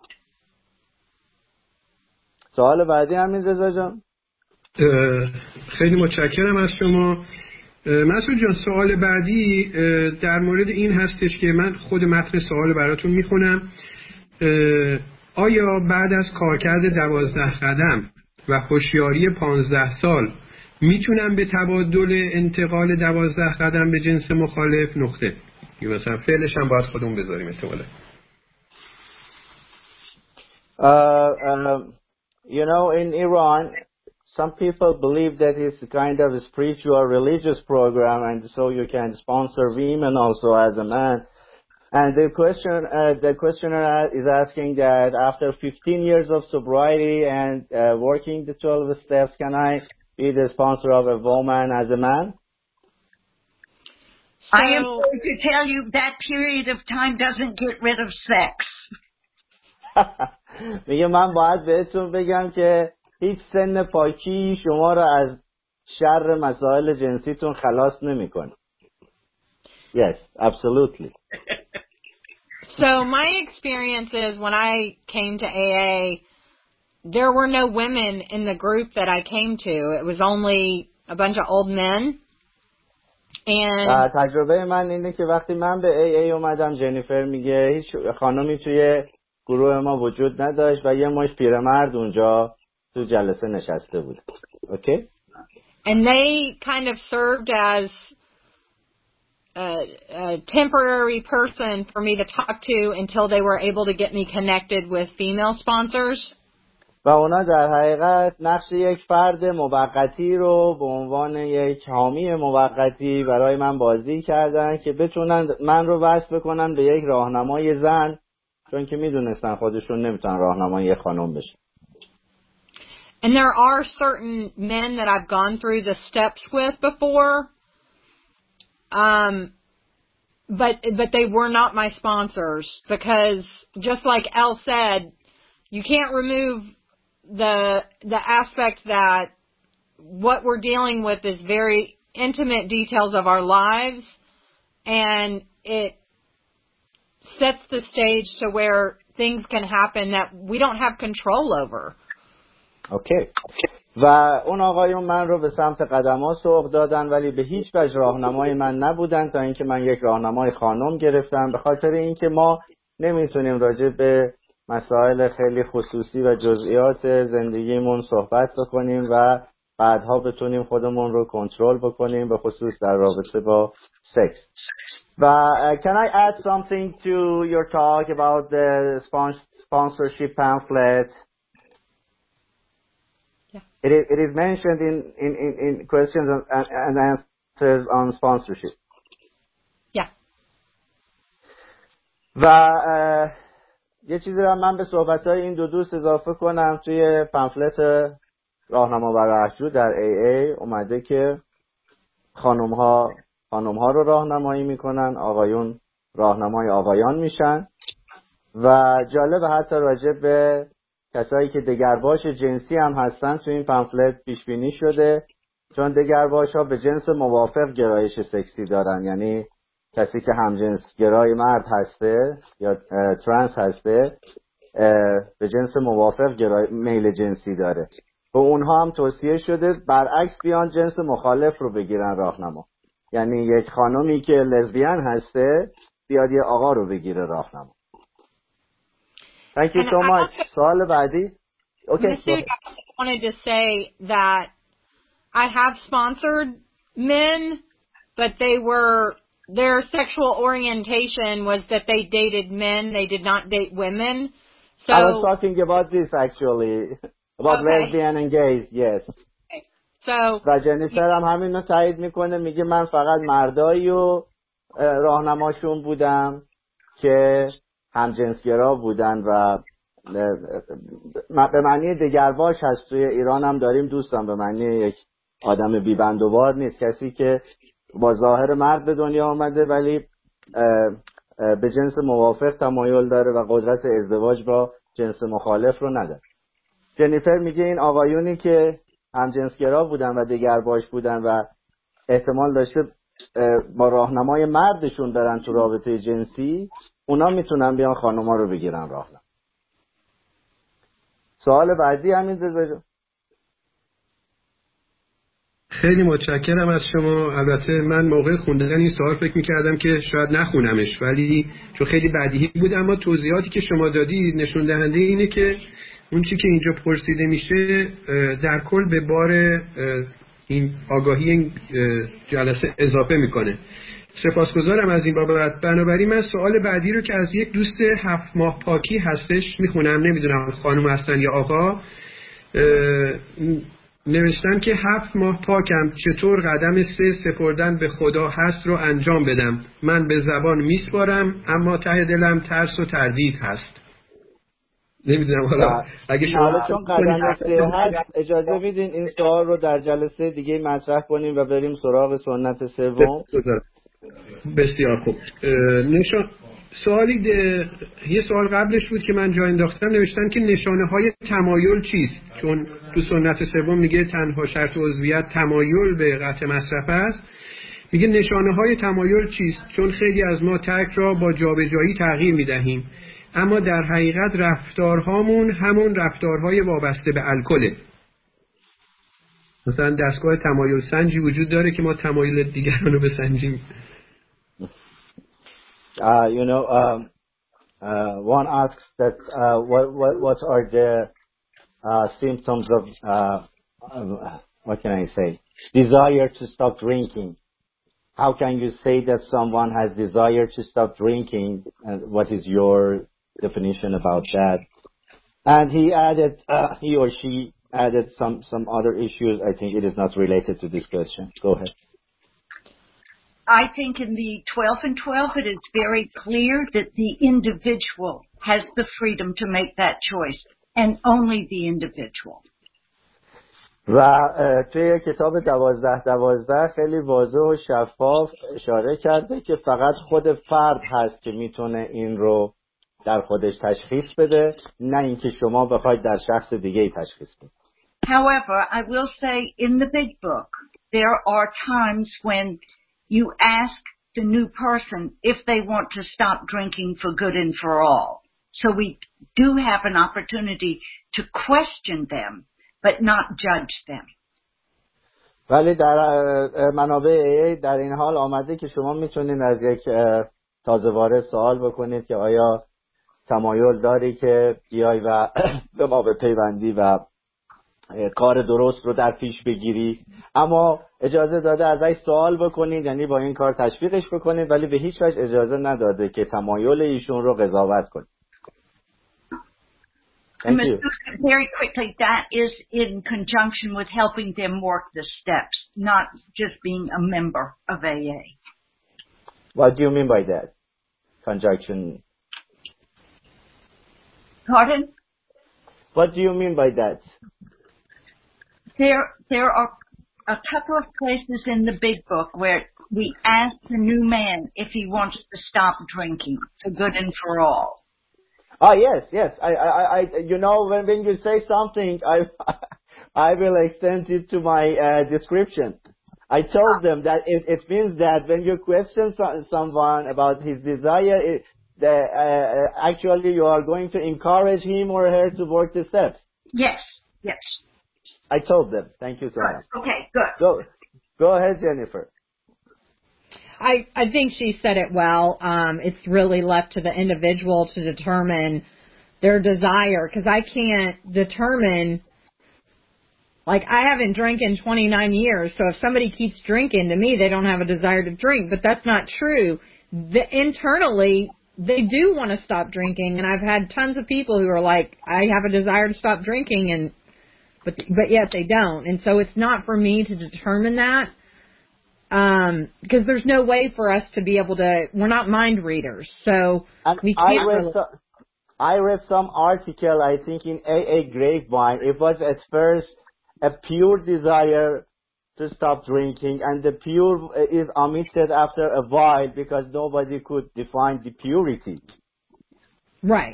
سوال بعدی همین رضا جان. خیلی متشکرم از شما. مسعود جان، سوال بعدی در مورد این هستش که من خود متن سوال براتون میخونم. آیا بعد از کارکرد 12 قدم و هوشیاری 15 سال میتونم به تبادل انتقال 12 قدم به جنس مخالف نقطه؟ مثلا فعلش هم باید خودمون بذاریم احتمالا. You know, in Iran, some people believe that it's kind of a spiritual religious program, and so you can sponsor women also as a man. And the questioner is asking that after 15 years of sobriety and working the 12 steps, can I be the sponsor of a woman as a man? I am going to tell you that period of time doesn't get rid of sex. میگه من باید بهتون بگم که هیچ سن پاکی شما رو از شر مسائل جنسیتون خلاص نمیکنه. Yes, absolutely. So my experience is when I came to AA, there were no women in the group that I came to. It was only a bunch of old men. And تجربه من اینه که وقتی من به AA اومدم، جنیفر میگه هیچ خانمی توی گروه ما وجود نداشت و یه مش پیرمرد اونجا تو جلسه نشسته بود. Okay? And they kind of served as a temporary person for me to talk to until they were able to get me connected with female sponsors. و اونا در حقیقت نقش یک فرد موقتی رو به عنوان یک حامی موقتی برای من بازی کردن که بتونن من رو وصل بکنن به یک راهنمای زن، چون که میدونستن خودشون نمیتونن راهنمای یک خانم بشن. And there are certain men that I've gone through the steps with before, but they were not my sponsors because, just like Elle said, you can't remove the aspect that what we're dealing with is very intimate details of our lives, and it sets the stage to where things can happen that we don't have control over. اوکی. و اون آقایون من رو به سمت قدم‌ها سوق دادن ولی به هیچ وجه راهنمای من نبودن تا اینکه من یک راهنمای خانم گرفتم، به خاطر اینکه ما نمیتونیم راجع به مسائل خیلی خصوصی و جزئیات زندگیمون صحبت بکنیم و بعدها بتونیم خودمون رو کنترل بکنیم، به خصوص در رابطه با سکس. و can I add something to your talk about the sponsorship pamphlet? It is mentioned in questions and answers on sponsorship. Yeah. و یه چیزی رو من به صحبت‌های این دو دوست اضافه کنم. توی پمفلت راهنما برای احجو در AA اومده که خانم‌ها رو راهنمایی میکنن، آقایون راهنمای آقایان میشن و جالب حتی راجع به کسایی که دگرباش جنسی هم هستن تو این پمفلت پیش بینی شده، چون دگرباش ها به جنس موافق گرایش سکسی دارن، یعنی کسی که همجنس گرای مرد هسته یا ترنس هسته به جنس موافق میل جنسی داره. به اونها هم توصیه شده برعکس بیان جنس مخالف رو بگیرن راهنما، یعنی یک خانمی که لزبیان هسته بیاد یه آقا رو بگیره راهنما. Thank you so much. سوال بعدی. Okay. I wanted to say that I have sponsored men, but their sexual orientation was that they dated men, they did not date women. So I was talking about this actually, about lesbian and gays, yes. Okay. So و جنیفر هم همین رو تایید میکنه، میگه من فقط مردایی و راهنماشون بودم که همجنسگرا بودن و به معنی دگرباش هست. توی ایران هم داریم دوستان، به معنی یک آدم بیبندوبار نیست، کسی که با ظاهر مرد به دنیا آمده ولی به جنس موافق تمایل داره و قدرت ازدواج با جنس مخالف رو نداره. جنیفر میگه این آقایونی که همجنسگرا بودن و دگرباش بودن و احتمال داشته با راهنمای مردشون برن تو رابطه جنسی، اونا میتونن بیان خانوما رو بگیرن راهنما. سوال بعدی همین رضا. خیلی متشکرم از شما. البته من موقع خوندن این سوال فکر می‌کردم که شاید نخونمش، ولی چون خیلی بدیهی بود، اما توضیحاتی که شما دادید نشون دهنده اینه که اون چیزی که اینجا پرسیده میشه در کل به بار این آگاهی این جلسه اضافه میکنه. سپاسگزارم از این بابت. بنابراین من سوال بعدی رو که از یک دوست 7 ماه پاکی هستش میخونم، نمیدونم خانم هستن یا آقا. نوشتن که 7 ماه پاکم، چطور قدم 3 سپردن به خدا هست رو انجام بدم؟ من به زبان میسپارم اما ته دلم ترس و تردید هست. نمیدونم حالا اگه شما چون قدم 3 هست اجازه بدین این سوال رو در جلسه دیگه مطرح کنیم و بریم سراغ سنت سوم. بسیار خوب. یه سوال قبلش بود که من جا انداختم، نوشتن که نشانه های تمایل چیست؟ چون تو سنت سوم میگه تنها شرط عضویت تمایل به قطع مصرف است. میگه نشانه های تمایل چیست؟ چون خیلی از ما ترک را با جابجایی تغییر میدهیم، اما در حقیقت رفتارهامون همون رفتارهای وابسته به الکله. مثلا دستگاه تمایل سنجی وجود داره که ما تمایل دیگران رو بسنجیم. One asks that what are the symptoms of what can I say? Desire to stop drinking. How can you say that someone has desire to stop drinking? And what is your definition about that? And he or she added some other issues. I think it is not related to this question. Go ahead. I think in the 12 and 12, it is very clear that the individual has the freedom to make that choice, and only the individual. و توی کتاب 12 خیلی واضح و شفاف اشاره کرده که فقط خود فرد هست که میتونه این رو در خودش تشخیص بده، نه اینکه شما بخواید در شخص دیگه تشخیص بدید. However, I will say in the big book, there are times when you ask the new person if they want to stop drinking for good and for all. So we do have an opportunity to question them, but not judge them. ولی در منابع در این حال آمده که شما میتونید از یک تازه وارد سوال بکنید که آیا تمایل داری که بیای و به ما بپیوندی و کار درست رو در پیش بگیری، اما اجازه داده ازش سوال بکنید، یعنی با این کار تشویقش بکنید، ولی به هیچ وجه اجازه نداده که تمایل ایشون رو قضاوت کنید. Thank you. Very quickly, that is in conjunction with helping them work the steps, not just being a member of AA. What do you mean by that? Conjunction. Pardon? What do you mean by that? There are a couple of places in the big book where we ask the new man if he wants to stop drinking for good and for all. Oh yes. I you know, when you say something, I will extend it to my description. I told them that it means that when you question someone about his desire, actually you are going to encourage him or her to work the steps. Yes. I told them. Thank you so much. Okay, good. Go ahead, Jennifer. I think she said it well. It's really left to the individual to determine their desire, because I can't determine, like, I haven't drank in 29 years, so if somebody keeps drinking, to me, they don't have a desire to drink, but that's not true. Internally, they do want to stop drinking, and I've had tons of people who are like, I have a desire to stop drinking, but yet they don't. And so it's not for me to determine that, because there's no way for us to be able to, we're not mind readers, so we can't I read some article, I think in AA Grapevine. It was at first a pure desire to stop drinking, and the pure is omitted after a while because nobody could define the purity. Right.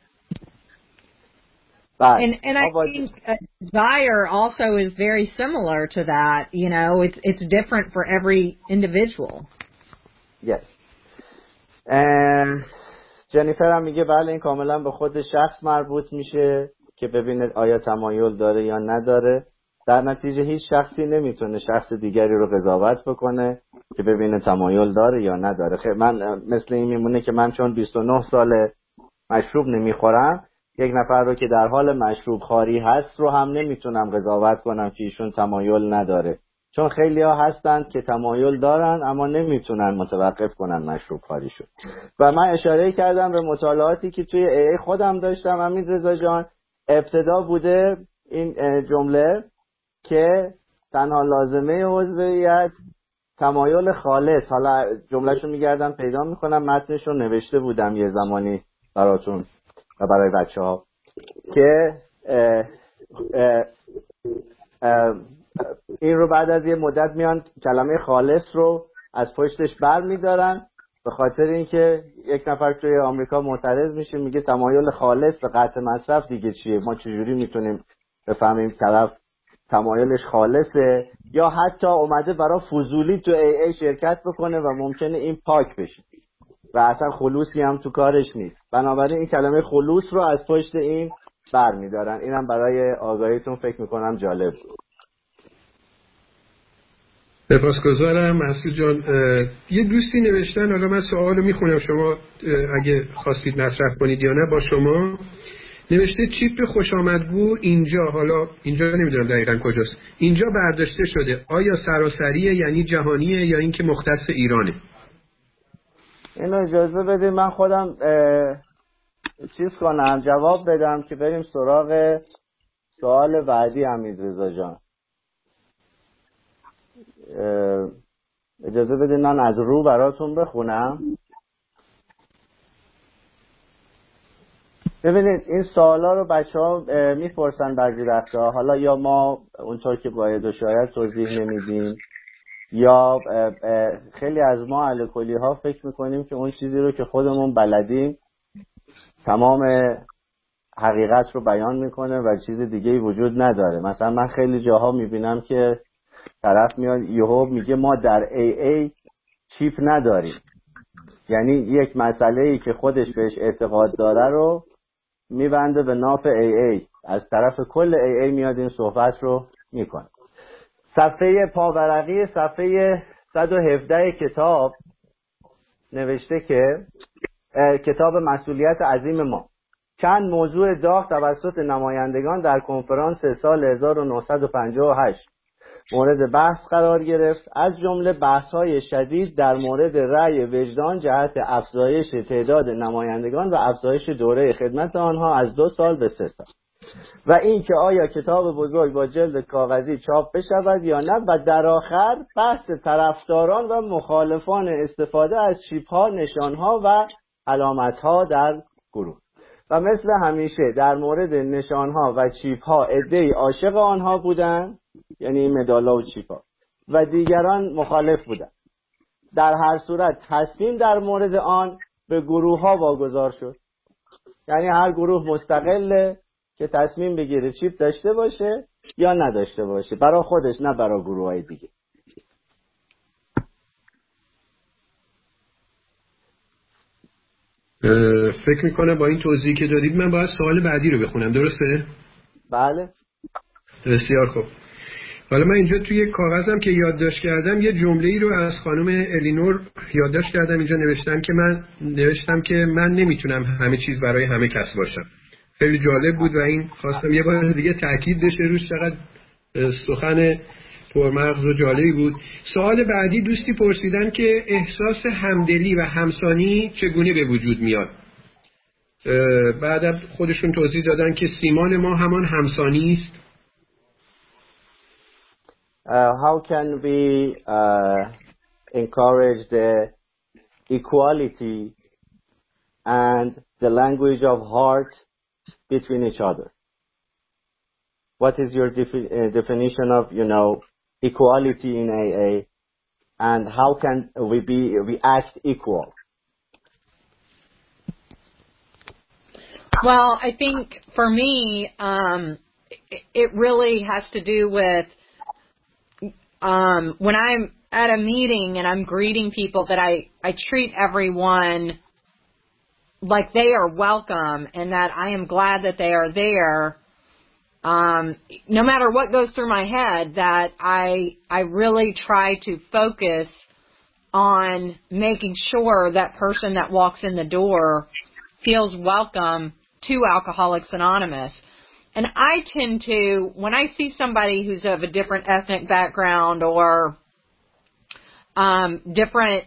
And I think a desire also is very similar to that. You know, it's different for every individual. Yes. And جنیفر هم میگه بله این کاملا به خود شخص مربوط میشه که ببینه آیا تمایل داره یا نداره. در نتیجه هیچ شخصی نمیتونه شخص دیگری رو قضاوت بکنه که ببینه تمایل داره یا نداره. من مثل این میمونه که من چون 29 ساله مشروب نمیخورم، یک نفر رو که در حال مشروب خواری هست رو هم نمیتونم قضاوت کنم که ایشون تمایل نداره، چون خیلی ها هستند که تمایل دارن اما نمیتونن متوقف کنن مشروب خواریشون. و من اشاره کردم به مطالعاتی که توی AA خودم داشتم. حمیدرضا جان، ابتدا بوده این جمله که تنها لازمه عضویت تمایل خالص، حالا جملهشو میگردم پیدا میکنم، متنشو نوشته بودم یه زمانی براتون و برای بچه ها که این رو بعد از یه مدت میان کلمه خالص رو از پشتش بر میدارن، به خاطر اینکه یک نفر توی آمریکا معترض میشه، میگه تمایل خالص به قطع مصرف دیگه چیه، ما چجوری میتونیم بفهمیم طرف تمایلش خالصه، یا حتی اومده برای فضولی تو AA شرکت بکنه و ممکنه این پاک بشه و اصلا خلوصی هم تو کارش نیست. بنابراین این کلمه خلوص رو از پشت این بر میدارن. اینم برای آگاهیتون فکر میکنم جالب بود. سپاسگزارم مسعود جان. یه دوستی نوشتن، حالا من سوالو میخونم شما اگه خواستید مطرح کنید یا نه. با شما نوشته چیپ خوش آمدگو اینجا، حالا اینجا نمیدونم دقیقاً کجاست، اینجا برداشته شده، آیا سراسریه یعنی جهانیه یا اینکه مختص ایرانه؟ اینو اجازه بده من خودم چیز کنم جواب بدم که بریم سراغ سوال بعدی حمیدرضا جان. اجازه بدین من از رو براتون بخونم. ببینید این سوالا رو بچه‌ها میپرسن بعضی وقتا، حالا یا ما اونطور که باید و شاید توضیح نمیدیم، یا خیلی از ما الکلی ها فکر میکنیم که اون چیزی رو که خودمون بلدیم تمام حقیقت رو بیان میکنه و چیز دیگه‌ای وجود نداره. مثلا من خیلی جاها میبینم که طرف میاد یهو میگه ما در AA چیپ نداریم، یعنی یک مسئله‌ای که خودش بهش اعتقاد داره رو میبنده به ناف AA، از طرف کل AA میاد این صحبت رو میکنه. صفحه پاورقی صفحه 117 کتاب نوشته که کتاب مسئولیت عظیم ما، چند موضوع داغ توسط نمایندگان در کنفرانس سال 1958 مورد بحث قرار گرفت، از جمله بحث‌های شدید در مورد رأی وجدان جهت افزایش تعداد نمایندگان و افزایش دوره خدمت آنها از 2 سال به 3 سال و اینکه آیا کتاب بزرگ با جلد کاغذی چاپ بشود یا نه، و در آخر بحث طرفداران و مخالفان استفاده از چیپ‌ها، نشان‌ها و علامت‌ها در گروه. و مثل همیشه در مورد نشان‌ها و چیپ‌ها عده‌ای عاشق آنها بودند، یعنی مدال‌ها و چیپ‌ها، و دیگران مخالف بودند. در هر صورت تصمیم در مورد آن به گروه‌ها واگذار شد، یعنی هر گروه مستقله که تصمیم بگیره چیپ داشته باشه یا نداشته باشه، برای خودش نه برای گروه‌های دیگه. فکر میکنم با این توضیحی که دادید من باید سوال بعدی رو بخونم، درسته؟ بله. بسیار خوب. حالا من اینجا توی کاغذم که یادداشت کردم یه جمله‌ای رو از خانم الینور یادداشت کردم. اینجا نوشتم که من نمیتونم همه چیز برای همه کس باشم. خیلی جالب بود و این خواستم یه بار دیگه تاکید بشه روش. چقدر سخن پرمغز و جالبی بود. سوال بعدی دوستی پرسیدن که احساس همدلی و همسانی چگونه به وجود میاد. بعد خودشون توضیح دادن که سیمان ما همان همسانی است. How can we encourage the equality and the language of heart between each other? What is your definition of, equality in AA, and how can we act equal? Well, I think for me, it really has to do with when I'm at a meeting and I'm greeting people, that I treat everyone like they are welcome and that I am glad that they are there. No matter what goes through my head, that I really try to focus on making sure that person that walks in the door feels welcome to Alcoholics Anonymous. And I tend to, when I see somebody who's of a different ethnic background or different,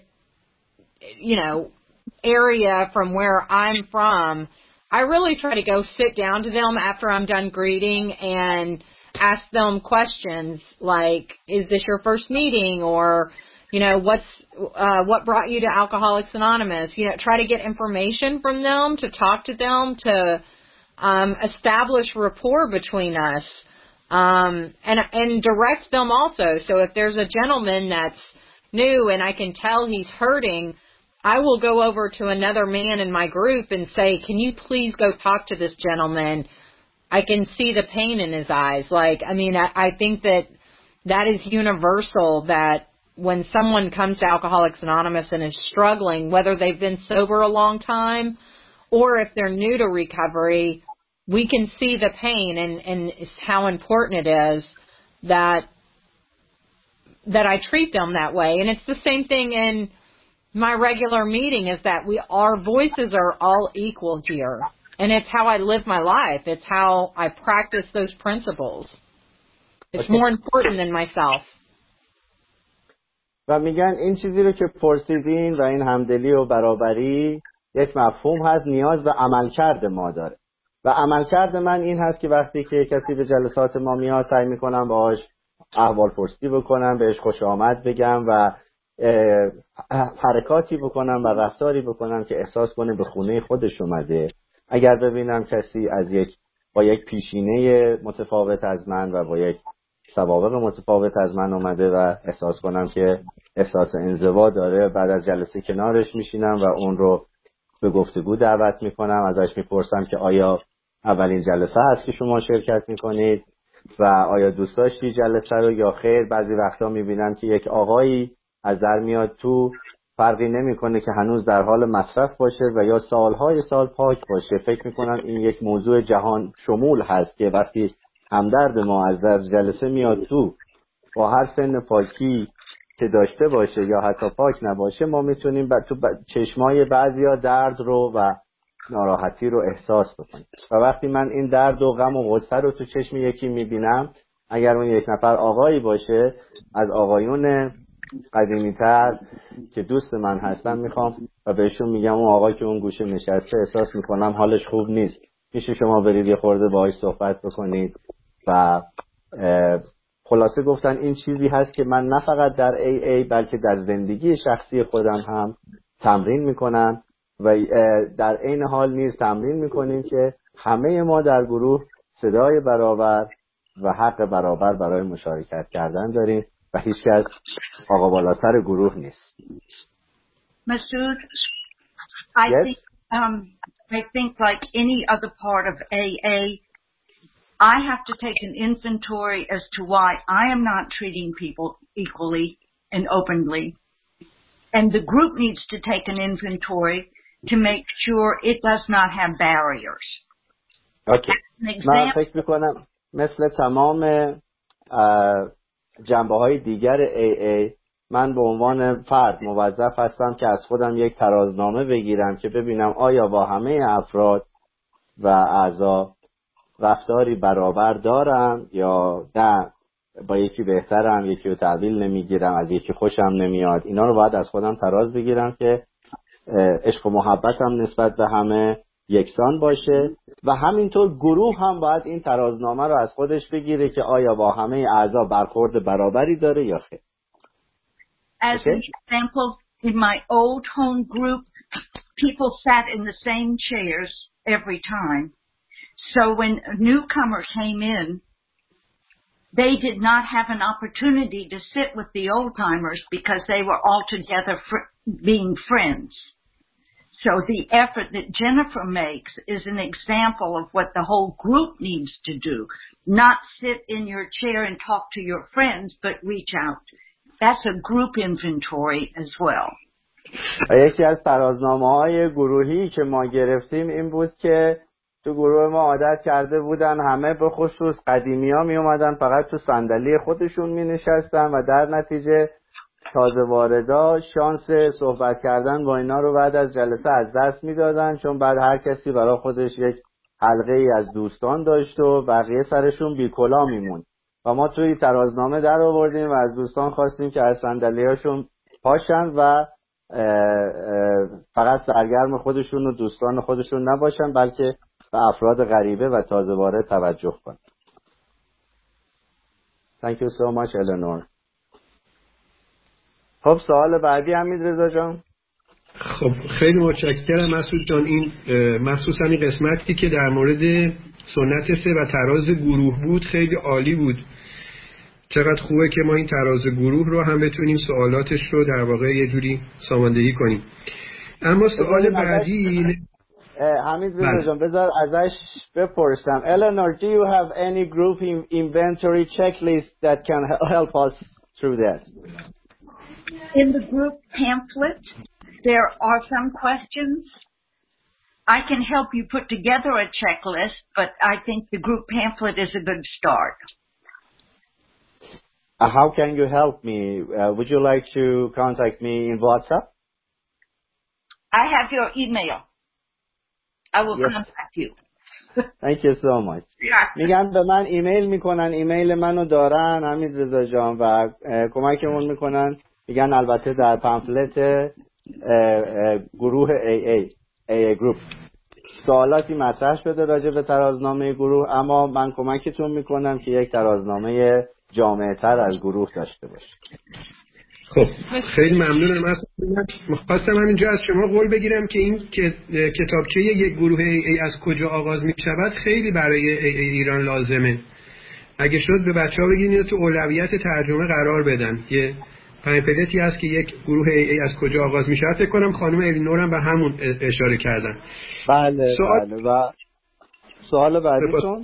area from where I'm from, I really try to go sit down to them after I'm done greeting and ask them questions like, is this your first meeting? Or, what brought you to Alcoholics Anonymous? Try to get information from them, to talk to them, to establish rapport between us, and direct them also. So if there's a gentleman that's new and I can tell he's hurting, I will go over to another man in my group and say, can you please go talk to this gentleman? I can see the pain in his eyes. I think that is universal, that when someone comes to Alcoholics Anonymous and is struggling, whether they've been sober a long time or if they're new to recovery, we can see the pain and how important it is that I treat them that way. And it's the same thing in my regular meeting, is that our voices are all equal here. And it's how I live my life. It's how I practice those principles. It's more important than myself. و میگن این چیزی رو که پرسیدین و این همدلی و برابری، یک مفهوم هست، نیاز به عملکرد ما داره و عملکرد من این هست که وقتی که کسی به جلسات ما میاد سعی میکنم باهاش احوال پرسی بکنم، بهش خوش آمد بگم و حرکاتی بکنم و رفتاری بکنم که احساس کنه به خونه خودش اومده. اگر ببینم کسی با یک پیشینه متفاوت از من و با یک سوابق متفاوت از من اومده و احساس کنم که احساس انزوا داره، بعد از جلسه کنارش میشینم و اون رو به گفتگو دعوت میکنم. ازش میپرسم که آیا اولین جلسه هست که شما شرکت میکنید و آیا دوست داشتی جلسه رو یا خیر. بعضی وقتا میبینم که یک آقایی از در میاد تو، فرقی نمیکنه که هنوز در حال مصرف باشه و یا سالهای سال پاک باشه. فکر میکنم این یک موضوع جهان شمول هست که وقتی همدرد ما از در جلسه میاد تو با هر سن پاکی که داشته باشه یا حتی پاک نباشه، ما میتونیم تو چشمای بعضیا درد رو و ناراحتی رو احساس بکنیم. و وقتی من این درد و غم و غصه رو تو چشم یکی میبینم، اگر اون یک نفر آقایی باشه، از آقایون قدیمی‌تر که دوست من هستن میخوام و بهشون میگم اون آقای که اون گوشه نشسته احساس میکنم حالش خوب نیست، میشه شما برید یه خورده باهاش صحبت بکنید. و خلاصه گفتن این چیزی هست که من نه فقط در AA بلکه در زندگی شخصی خودم هم تمرین میکنم و در عین حال نیز تمرین میکنیم که همه ما در گروه صدای برابر و حق برابر برای مشارکت کردن داریم و هیچ کس آقا بالاتر گروه نیست. Masood, Yes? I think like any other part of AA, I have to take an inventory as to why I am not treating people equally and openly. And the group needs to take an inventory to make sure it does not have barriers. Okay. من فکر میکنم مثل تمام جنبه‌های دیگر AA من به عنوان فرد موظف هستم که از خودم یک ترازنامه بگیرم که ببینم آیا با همه افراد و اعضا رفتاری برابر دارم یا نه، با یکی بهترم، یکی رو تحویل نمیگیرم، از یکی خوشم نمیاد. اینا رو باید از خودم تراز بگیرم که عشق و محبتم نسبت به همه یکسان باشه و همینطور گروه هم باید این ترازنامه رو از خودش بگیره که آیا با همه اعضا برخورد برابری داره یا خیر. As an example, in my old home group, people sat in the same chairs every time. So when a newcomer came in, they did not have an opportunity to sit with the old-timers because they were all together being friends. So the effort that Jennifer makes is an example of what the whole group needs to do. Not sit in your chair and talk to your friends, but reach out. That's a group inventory as well. یکی از ترازنامه‌های گروهی که ما گرفتیم این بود که تو گروه ما عادت کرده بودن همه به خصوص قدیمی‌ها می اومدن فقط تو صندلی خودشون می نشستن و در نتیجه تازه واردا شانس صحبت کردن با اینا رو بعد از جلسه از دست می دادن، چون بعد هر کسی برای خودش یک حلقه ای از دوستان داشت و بقیه سرشون بیکلا میمون. و ما توی ترازنامه در آوردیم و از دوستان خواستیم که از صندلی‌هاشون پاشن و فقط سرگرم خودشون و دوستان خودشون نباشن بلکه به افراد غریبه و تازه وارد توجه کنن. Thank you so much Eleanor. خب سوال بعدی حمیدرضا جان. خب خیلی متشکرم مسعود جان. این مخصوصا این قسمتی که در مورد سنت 3 و تراز گروه بود خیلی عالی بود. چقدر خوبه که ما این تراز گروه رو هم بتونیم سوالاتش رو در واقع یه جوری ساماندهی کنیم. اما سوال بعدی حمیدرضا جان بذار ازش بپرسم. Eleanor, do you have any group inventory checklist that can help us through that? In the group pamphlet, there are some questions. I can help you put together a checklist, but I think the group pamphlet is a good start. How can you help me? Would you like to contact me in WhatsApp? I have your email. I will contact you. Thank you so much. میگن به من ایمیل میکنن، ایمیل منو دارن حمیدرضا جان و کمکمون میکنن. میگن البته در پمفلت گروه AA AA group. سوالاتی مطرح شده راجع به ترازنامه گروه، اما من کمکتون میکنم که یک ترازنامه جامع‌تر از گروه داشته باشید. خب خیلی ممنونم. من خواستم همینجا از شما قول بگیرم که این کتابچه یک گروه AA از کجا آغاز می شود خیلی برای AA ایران لازمه. اگه شد به بچه‌ها بگین اینو تو اولویت ترجمه قرار بدن. یه پمفلتی هست که یک گروه AA از کجا آغاز می شود. فکر کنم خانم الینور هم به همون اشاره کردن. بله بله. و سوال بعدیتون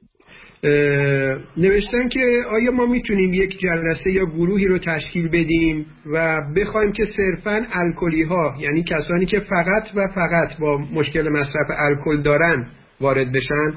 نوشتن که آیا ما میتونیم یک جلسه یا گروهی رو تشکیل بدیم و بخوایم که صرفاً الکلی ها، یعنی کسانی که فقط با مشکل مصرف الکل دارن وارد بشن؟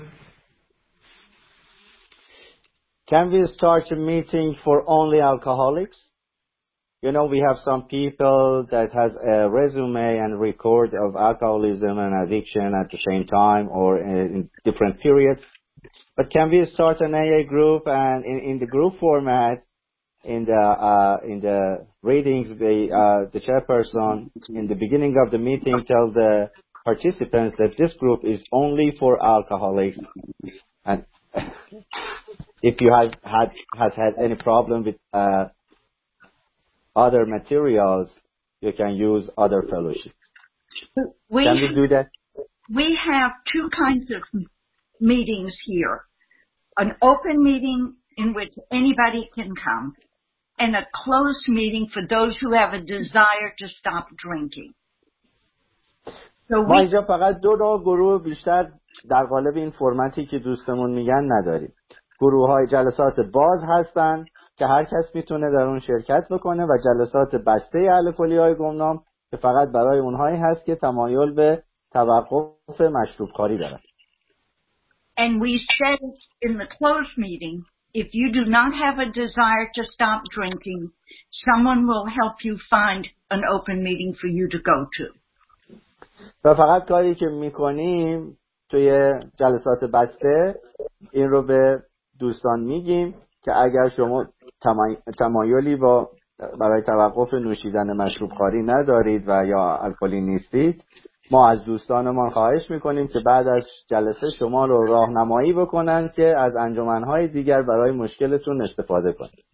Can we start a meeting for only alcoholics? You know, we have some people that has a resume and record of alcoholism and addiction at the same time or in different periods. But can we start an AA group, and in the group format, in the readings, the chairperson in the beginning of the meeting tell the participants that this group is only for alcoholics, and if you has had any problem with other materials, you can use other fellowships. Can we do that? We have two kinds of meetings here. An open meeting in which anybody can come, and a closed meeting for those who have a desire to stop drinking. ما اینجا فقط دو نوع گروه بیشتر در قالب این فرمتی که دوستمون میگن نداریم. گروه‌های جلسات باز هستن که هر کس میتونه در اون شرکت بکنه و جلسات بسته الکلی‌های گمنام که فقط برای اونهایی هست که تمایل به توقف مشروب خواری دارن. And we said in the closed meeting, if you do not have a desire to stop drinking, someone will help you find an open meeting for you to go to. و فقط کاری که میکنیم توی جلسات بسته این رو به دوستان میگیم که اگر شما تمایلی برای توقف نوشیدن مشروب خواری ندارید و یا الکلی نیستید، ما از دوستانمان خواهش میکنیم که بعد از جلسه شما رو راهنمایی بکنن که از انجمنهای دیگر برای مشکلتون استفاده کنید.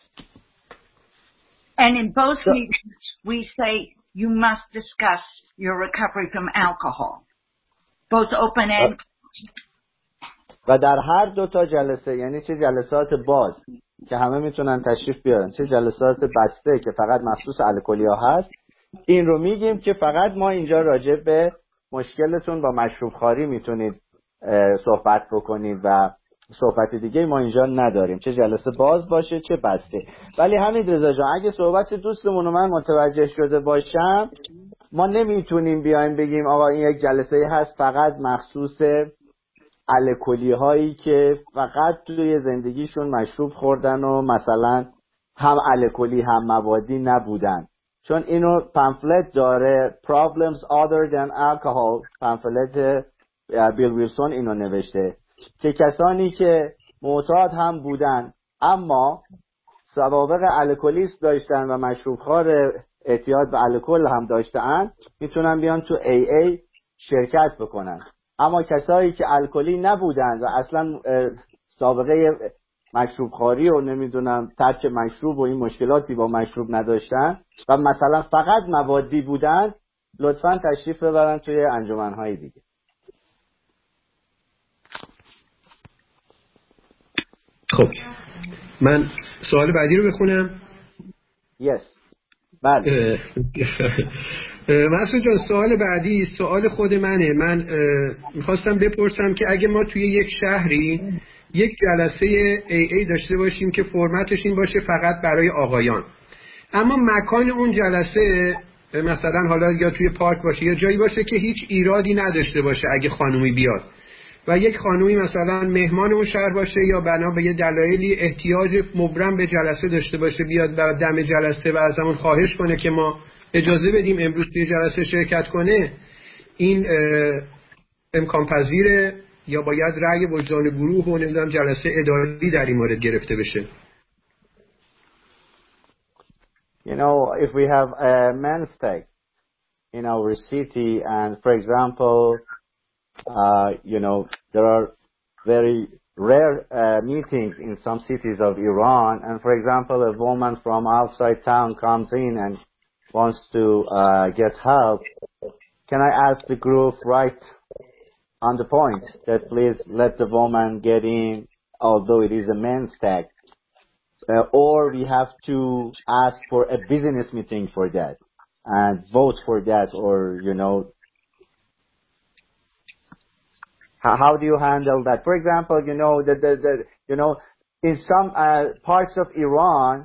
And in both meetings we say you must discuss your recovery from alcohol. Both open and و در هر دو تا جلسه، یعنی چه جلسات باز که همه میتونن تشریف بیارن، چه جلسات بسته که فقط مخصوص الکلیا هست، این رو میگیم که فقط ما اینجا راجع به مشکلتون با مشروب خواری میتونید صحبت بکنید و صحبت دیگه ما اینجا نداریم، چه جلسه باز باشه چه بسته. ولی همین رضا جان، اگه صحبت دوستمون رو من متوجه شده باشم، ما نمیتونیم بیایم بگیم آقا این یک جلسه هست فقط مخصوص الکلی هایی که فقط توی زندگیشون مشروب خوردن و مثلا هم الکلی هم موادی نبودن. چون اینو پمفلت داره Problems Other Than Alcohol، پمفلت بیل ویلسون اینو نوشته که کسانی که معتاد هم بودن اما سوابق الکلیست داشتن و مشروب خوار اعتیاد به الکل هم داشتن میتونن بیان تو AA شرکت بکنن. اما کسایی که الکلی نبودن و اصلا سابقه مشروب خواری و نمیدونم ترک مشروب و این مشکلاتی با مشروب نداشتن و مثلا فقط موادی بودن، لطفاً تشریف ببرن توی انجمن‌های دیگه. خب من سوال بعدی رو بخونم. Yes. بله. مسعود جان، سوال بعدی سوال خود منه. من میخواستم بپرسم که اگه ما توی یک شهری یک جلسه AA داشته باشیم که فرمتش این باشه فقط برای آقایان، اما مکان اون جلسه مثلا حالا یا توی پارک باشه یا جایی باشه که هیچ ایرادی نداشته باشه اگه خانومی بیاد و یک خانومی مثلا مهمان اون شهر باشه یا بنا به یه دلایلی احتیاج مبرم به جلسه داشته باشه، بیاد در دم جلسه و ازمون خواهش کنه که ما اجازه بدیم امروز توی جلسه شرکت کنه، این امکان پذیره یا باید رأی وجدان گروه و نمیدونم جلسه اداری در این مورد گرفته بشه؟ You know, if we have a men's stake in our city. And for example, there are very rare meetings in some cities of Iran. And for example, a woman from outside town comes in and wants to get help. Can I ask the group right on the point that please let the woman get in, although it is a men's tag? Or we have to ask for a business meeting for that and vote for that, or, how do you handle that? For example, in some parts of Iran,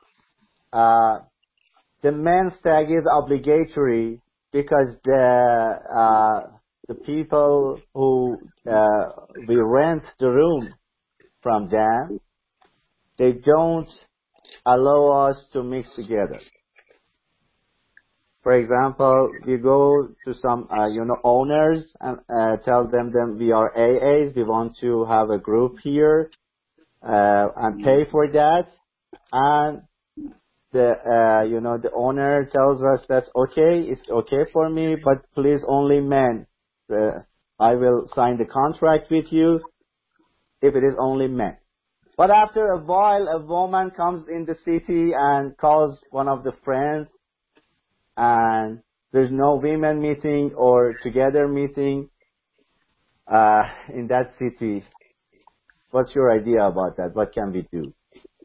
the men's tag is obligatory because the people who we rent the room from them, they don't allow us to mix together. For example, we go to some owners and tell them we are AAs, we want to have a group here and pay for that, and the owner tells us that's okay, it's okay for me, but please only men. I will sign the contract with you if it is only men. But after a while, a woman comes in the city and calls one of the friends, and there's no women meeting or together meeting in that city. What's your idea about that? What can we do?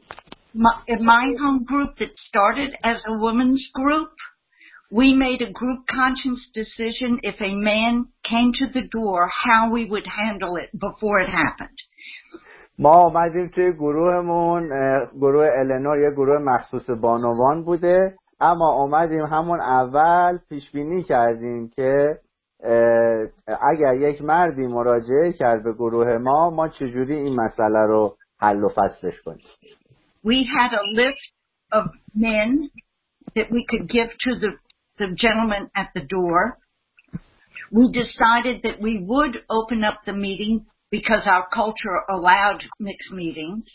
In my home group that started as a women's group, we made a group conscience decision if a man came to the door, how we would handle it before it happened. ما آمدیم توی گروهمون، گروه النور یه گروه مخصوص بانوان بوده، اما آمدیم همون اول پیش بینی کردیم که اگر یک مردی مراجعه کرد به گروه ما چجوری این مسئله رو حل و فصلش کنیم. We had a list of men that we could give to the gentleman at the door. We decided that we would open up the meeting because our culture allowed mixed meetings.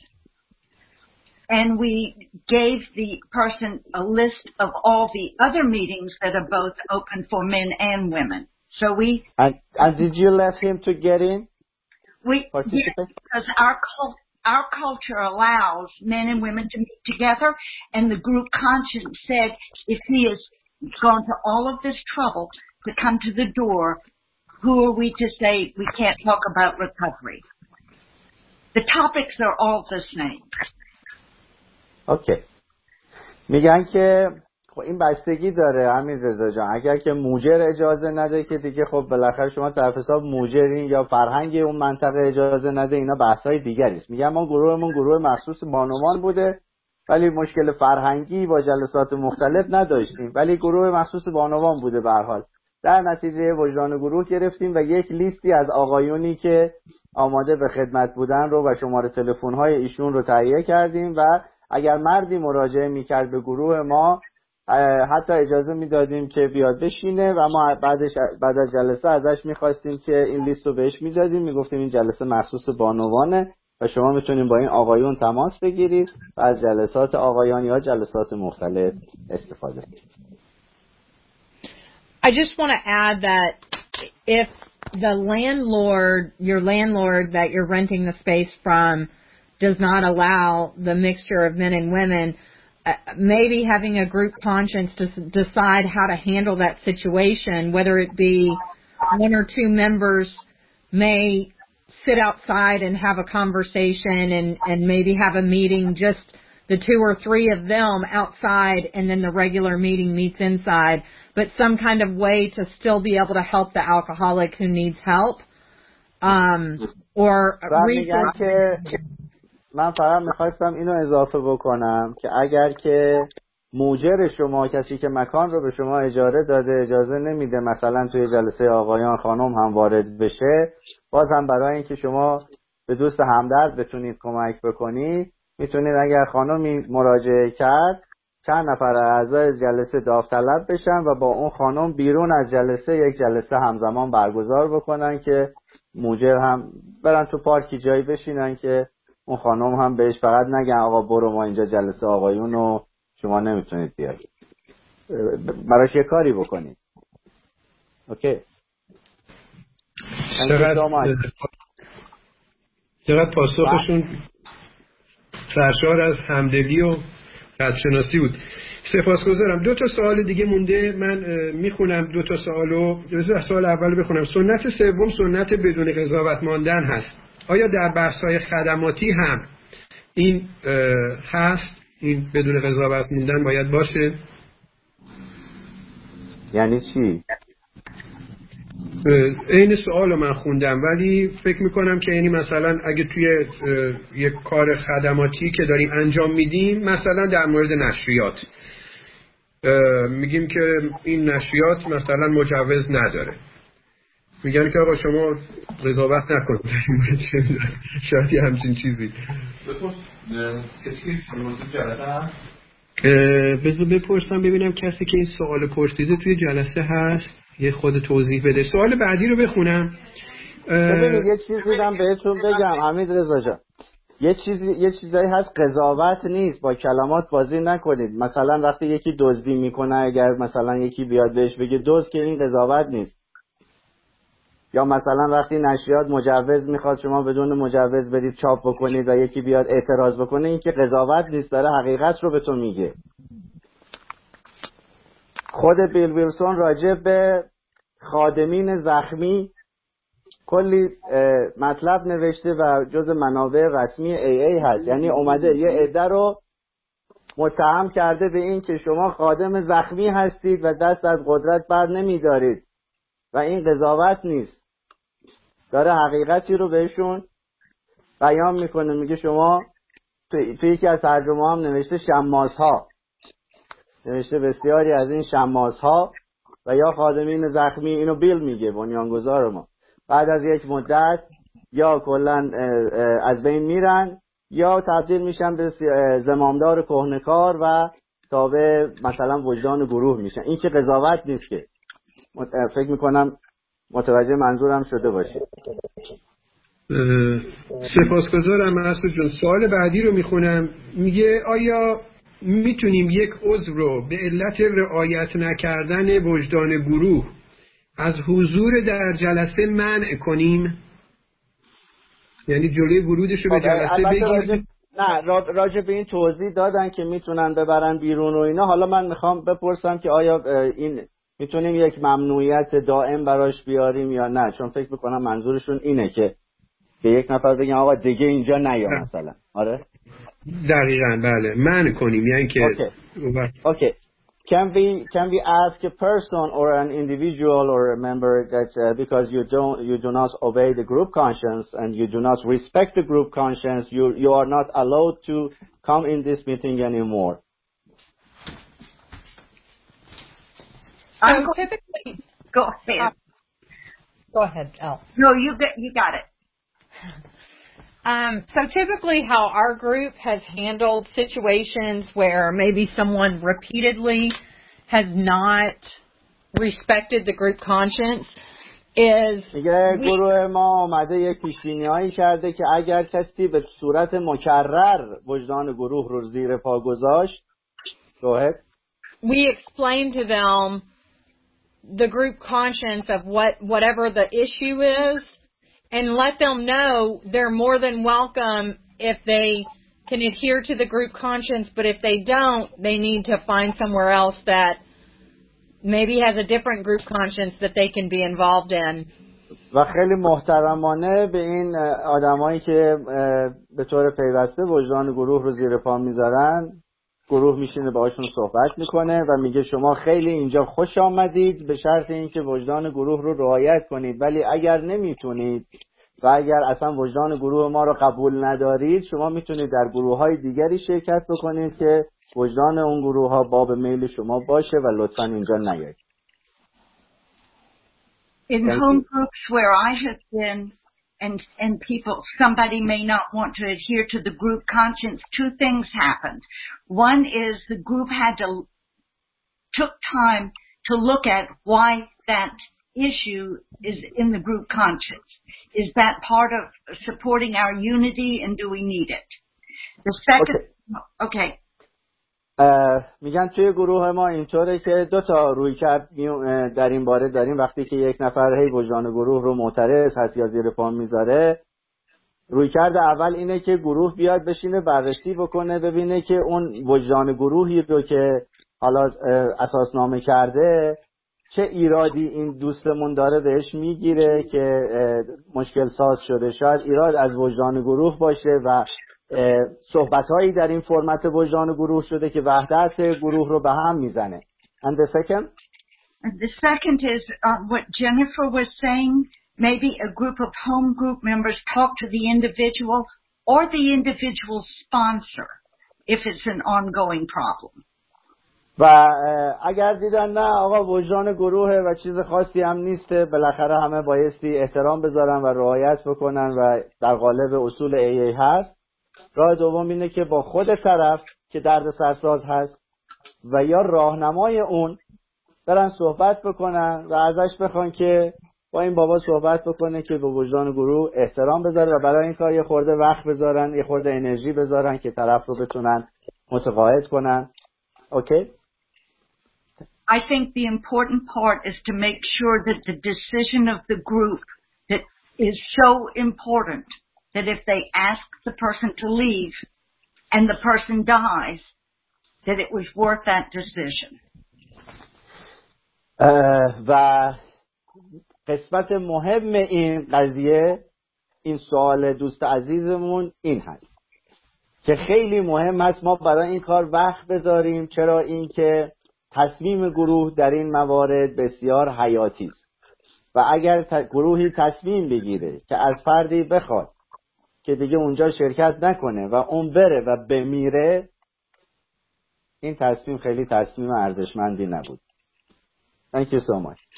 And we gave the person a list of all the other meetings that are both open for men and women. So we... And did you let him to get in? Yes, because our culture allows men and women to meet together, and the group conscience said if he has gone to all of this trouble to come to the door, who are we to say we can't talk about recovery? The topics are all the same. اوکی. میگن که خب این بستگی داره امیررضا جان، اگر که موجر اجازه نده که دیگه خب بالاخره شما طرف حساب موجرین یا فرهنگ اون منطقه اجازه نده، اینا بحث‌های دیگری است. میگم ما گروهمون گروه مخصوص بانوان بوده ولی مشکل فرهنگی با جلسات مختلف نداشتیم، ولی گروه مخصوص بانوان بوده به هر حال. در نتیجه وجدان گروه گرفتیم و یک لیستی از آقایونی که آماده به خدمت بودن رو و شماره تلفن‌های ایشون رو تهیه کردیم و اگر مردی مراجعه میکرد به گروه ما حتی اجازه میدادیم که بیاد بشینه و ما بعد از جلسه ازش میخواستیم که این لیست رو بهش میدادیم، میگفتیم این جلسه مخصوص بانوانه و شما میتونید با این آقایون تماس بگیرید و از جلسات آقایان یا جلسات مختلف استفاده کنید. I just want to add that if the your landlord that you're renting the space from does not allow the mixture of men and women, maybe having a group conscience to decide how to handle that situation, whether it be one or two members may sit outside and have a conversation and maybe have a meeting, just the two or three of them outside, and then the regular meeting meets inside, but some kind of way to still be able to help the alcoholic who needs help. Or من فقط میخواستم اینو اضافه بکنم که اگر که موجر شما، کسی که مکان رو به شما اجاره داده، اجازه نمیده مثلا توی جلسه آقایان خانم هم وارد بشه، باز هم برای اینکه شما به دوست همدرد بتونید کمک بکنید، میتونید اگر خانمی مراجعه کرد چند نفر اعضای جلسه داوطلب بشن و با اون خانم بیرون از جلسه یک جلسه همزمان برگزار بکنن که موجر هم برن تو پارکی جایی بشینن که اون خانم هم بهش فقط نگن آقا برو ما اینجا جلسه آقایون و شما نمیتونید بیاید، براش یه کاری بکنید. Okay. چقدر پاسخشون سرشار از همدلی و قدرشناسی بود. سپاسگزارم. 2 سوال دیگه مونده، من میخونم 2 سوالو. سوال اول بخونم. سنت سوم سنت بدون قضاوت ماندن هست. آیا در بحث‌های خدماتی هم این هست؟ این بدون قضاوت موندن باید باشه؟ یعنی چی؟ این سوال من خوندم ولی فکر میکنم که یعنی مثلا اگه توی یک کار خدماتی که داریم انجام میدیم، مثلا در مورد نشریات میگیم که این نشریات مثلا مجوز نداره، میگن که آقا شما قضاوت نکنید شاید یه همچین چیزی. بذار بپرسم ببینم کسی که این سوال پرسیده توی جلسه هست یه خود توضیح بده. سوال بعدی رو بخونم. ببینید یه چیزی هم بهتون بگم حمید رضا جان، یه چیزایی هست قضاوت نیست، با کلمات بازی نکنید. مثلا وقتی یکی دزدی میکنه، اگر مثلا یکی بیاد بهش بگه دزد، که این قضاوت نیست. یا مثلا وقتی نشریات مجوز میخواد، شما بدون مجوز برید چاپ بکنید و یکی بیاد اعتراض بکنه، این که قضاوت نیست، داره حقیقت رو به تو میگه. خود بیل ویلسون راجع به خادمین زخمی کلی مطلب نوشته و جز منابع رسمی AA هست. یعنی اومده یه عده رو متهم کرده به این که شما خادم زخمی هستید و دست از قدرت بر نمیدارید و این قضاوت نیست، داره حقیقتی رو بهشون بیان میکنه. میگه شما توی یکی از ترجمه هم نوشته شماس‌ها، نوشته بسیاری از این شماس‌ها و یا خادمین زخمی، اینو بیل میگه بنیانگذار ما، بعد از یک مدت یا کلا از بین میرن یا تبدیل میشن به زمامدار کهنه‌کار و تابع مثلا وجدان گروه میشن. این که قضاوت نیست که. فکر میکنم متوجه منظورم شده باشه. سپاسگزارم مسعود جان. سوال بعدی رو میخونم. میگه آیا میتونیم یک عضو رو به علت رعایت نکردن وجدان گروه از حضور در جلسه منع کنیم؟ یعنی جلوی ورودش رو به جلسه بگیریم؟ نه، راجع به این توضیح دادن که میتونن ببرن بیرون و اینا. حالا من میخوام بپرسم که آیا این میتونیم یک ممنوعیت دائم براش بیاریم یا نه، چون فکر میکنم منظورشون اینه که به یک نفر بگن آقا دیگه اینجا نیا مثلا. آره دقیقاً بله، منع کنیم یعنی که Okay. Can we ask a person or an individual or a member that because you do not obey the group conscience and you do not respect the group conscience, you are not allowed to come in this meeting anymore? So typically, go ahead. Go ahead, Elle. No, you got it. So typically how our group has handled situations where maybe someone repeatedly has not respected the group conscience is گروه ما اومده یک پیشبینی‌هایی کرده که اگر کسی به صورت مکرر وجدان گروه رو زیر پا گذاشت، we explain to them the group conscience of whatever the issue is, and let them know they're more than welcome if they can adhere to the group conscience, but if they don't, they need to find somewhere else that maybe has a different group conscience that they can be involved in. و خیلی محترمانه به این آدمایی که به طور پیوسته وجدان گروه رو زیر پا میذارن، گروه میشینه باهاشون صحبت میکنه و میگه شما خیلی اینجا خوش آمدید به شرط اینکه وجدان گروه رو رعایت کنید، ولی اگر نمیتونید و اگر اصلا وجدان گروه ما رو قبول ندارید، شما میتونید در گروه‌های دیگری شرکت بکنید که وجدان اون گروه‌ها باب میل شما باشه و لطفاً اینجا نیایید. In home groups where I have been and people, somebody may not want to adhere to the group conscience, 2 things happened. One is the group took time to look at why that issue is in the group conscience. Is that part of supporting our unity, and do we need it? The second, okay. میگن توی گروه ما اینطوره که 2 تا رویکرد در این باره داریم. وقتی که یک نفر هی وجدان گروه رو معترض هست یا زیر پا میذاره، رویکرد اول اینه که گروه بیاد بشینه بررسی بکنه، ببینه که اون وجدان گروهی رو که حالا اساسنامه کرده چه ایرادی این دوستمون داره بهش میگیره که مشکل ساز شده. شاید ایراد از وجدان گروه باشه و صحبت‌هایی در این فرمت وجدان گروه شده که وحدت گروه رو به هم میزنه. And the second? The second is what Jennifer was saying. Maybe a group of home group members talk to the individual or the individual sponsor if it's an ongoing problem. و اگر دیدن نه آقا وجدان گروهه و چیز خاصی هم نیسته، بالاخره همه بایستی احترام بذارن و رعایت بکنن و در قالب اصول AA هست. راه دوم اینه که با خود طرف که درد سرساز هست و یا راهنمای اون برن صحبت بکنن و ازش بخوان که با این بابا صحبت بکنه که به وجدان گروه احترام بذاره و برای این کار یه خورده وقت بذارن، یه خورده انرژی بذارن که طرف رو بتونن متقاعد کنن. اوکی؟ I think the important part is to make sure that the decision of the group that is so important that if they ask the person to leave and the person dies, that it was worth that decision. و قسمت مهم این قضیه، این سوال دوست عزیزمون این هست که خیلی مهم است ما برای این کار وقت بذاریم. چرا؟ این که تصمیم گروه در این موارد بسیار حیاتی است و اگر گروهی تصمیم بگیره که از فردی بخواد که دیگه اونجا شرکت نکنه و اون بره و بمیره، این تصمیم خیلی تصمیم ارزشمندی نبود. Thank you so much.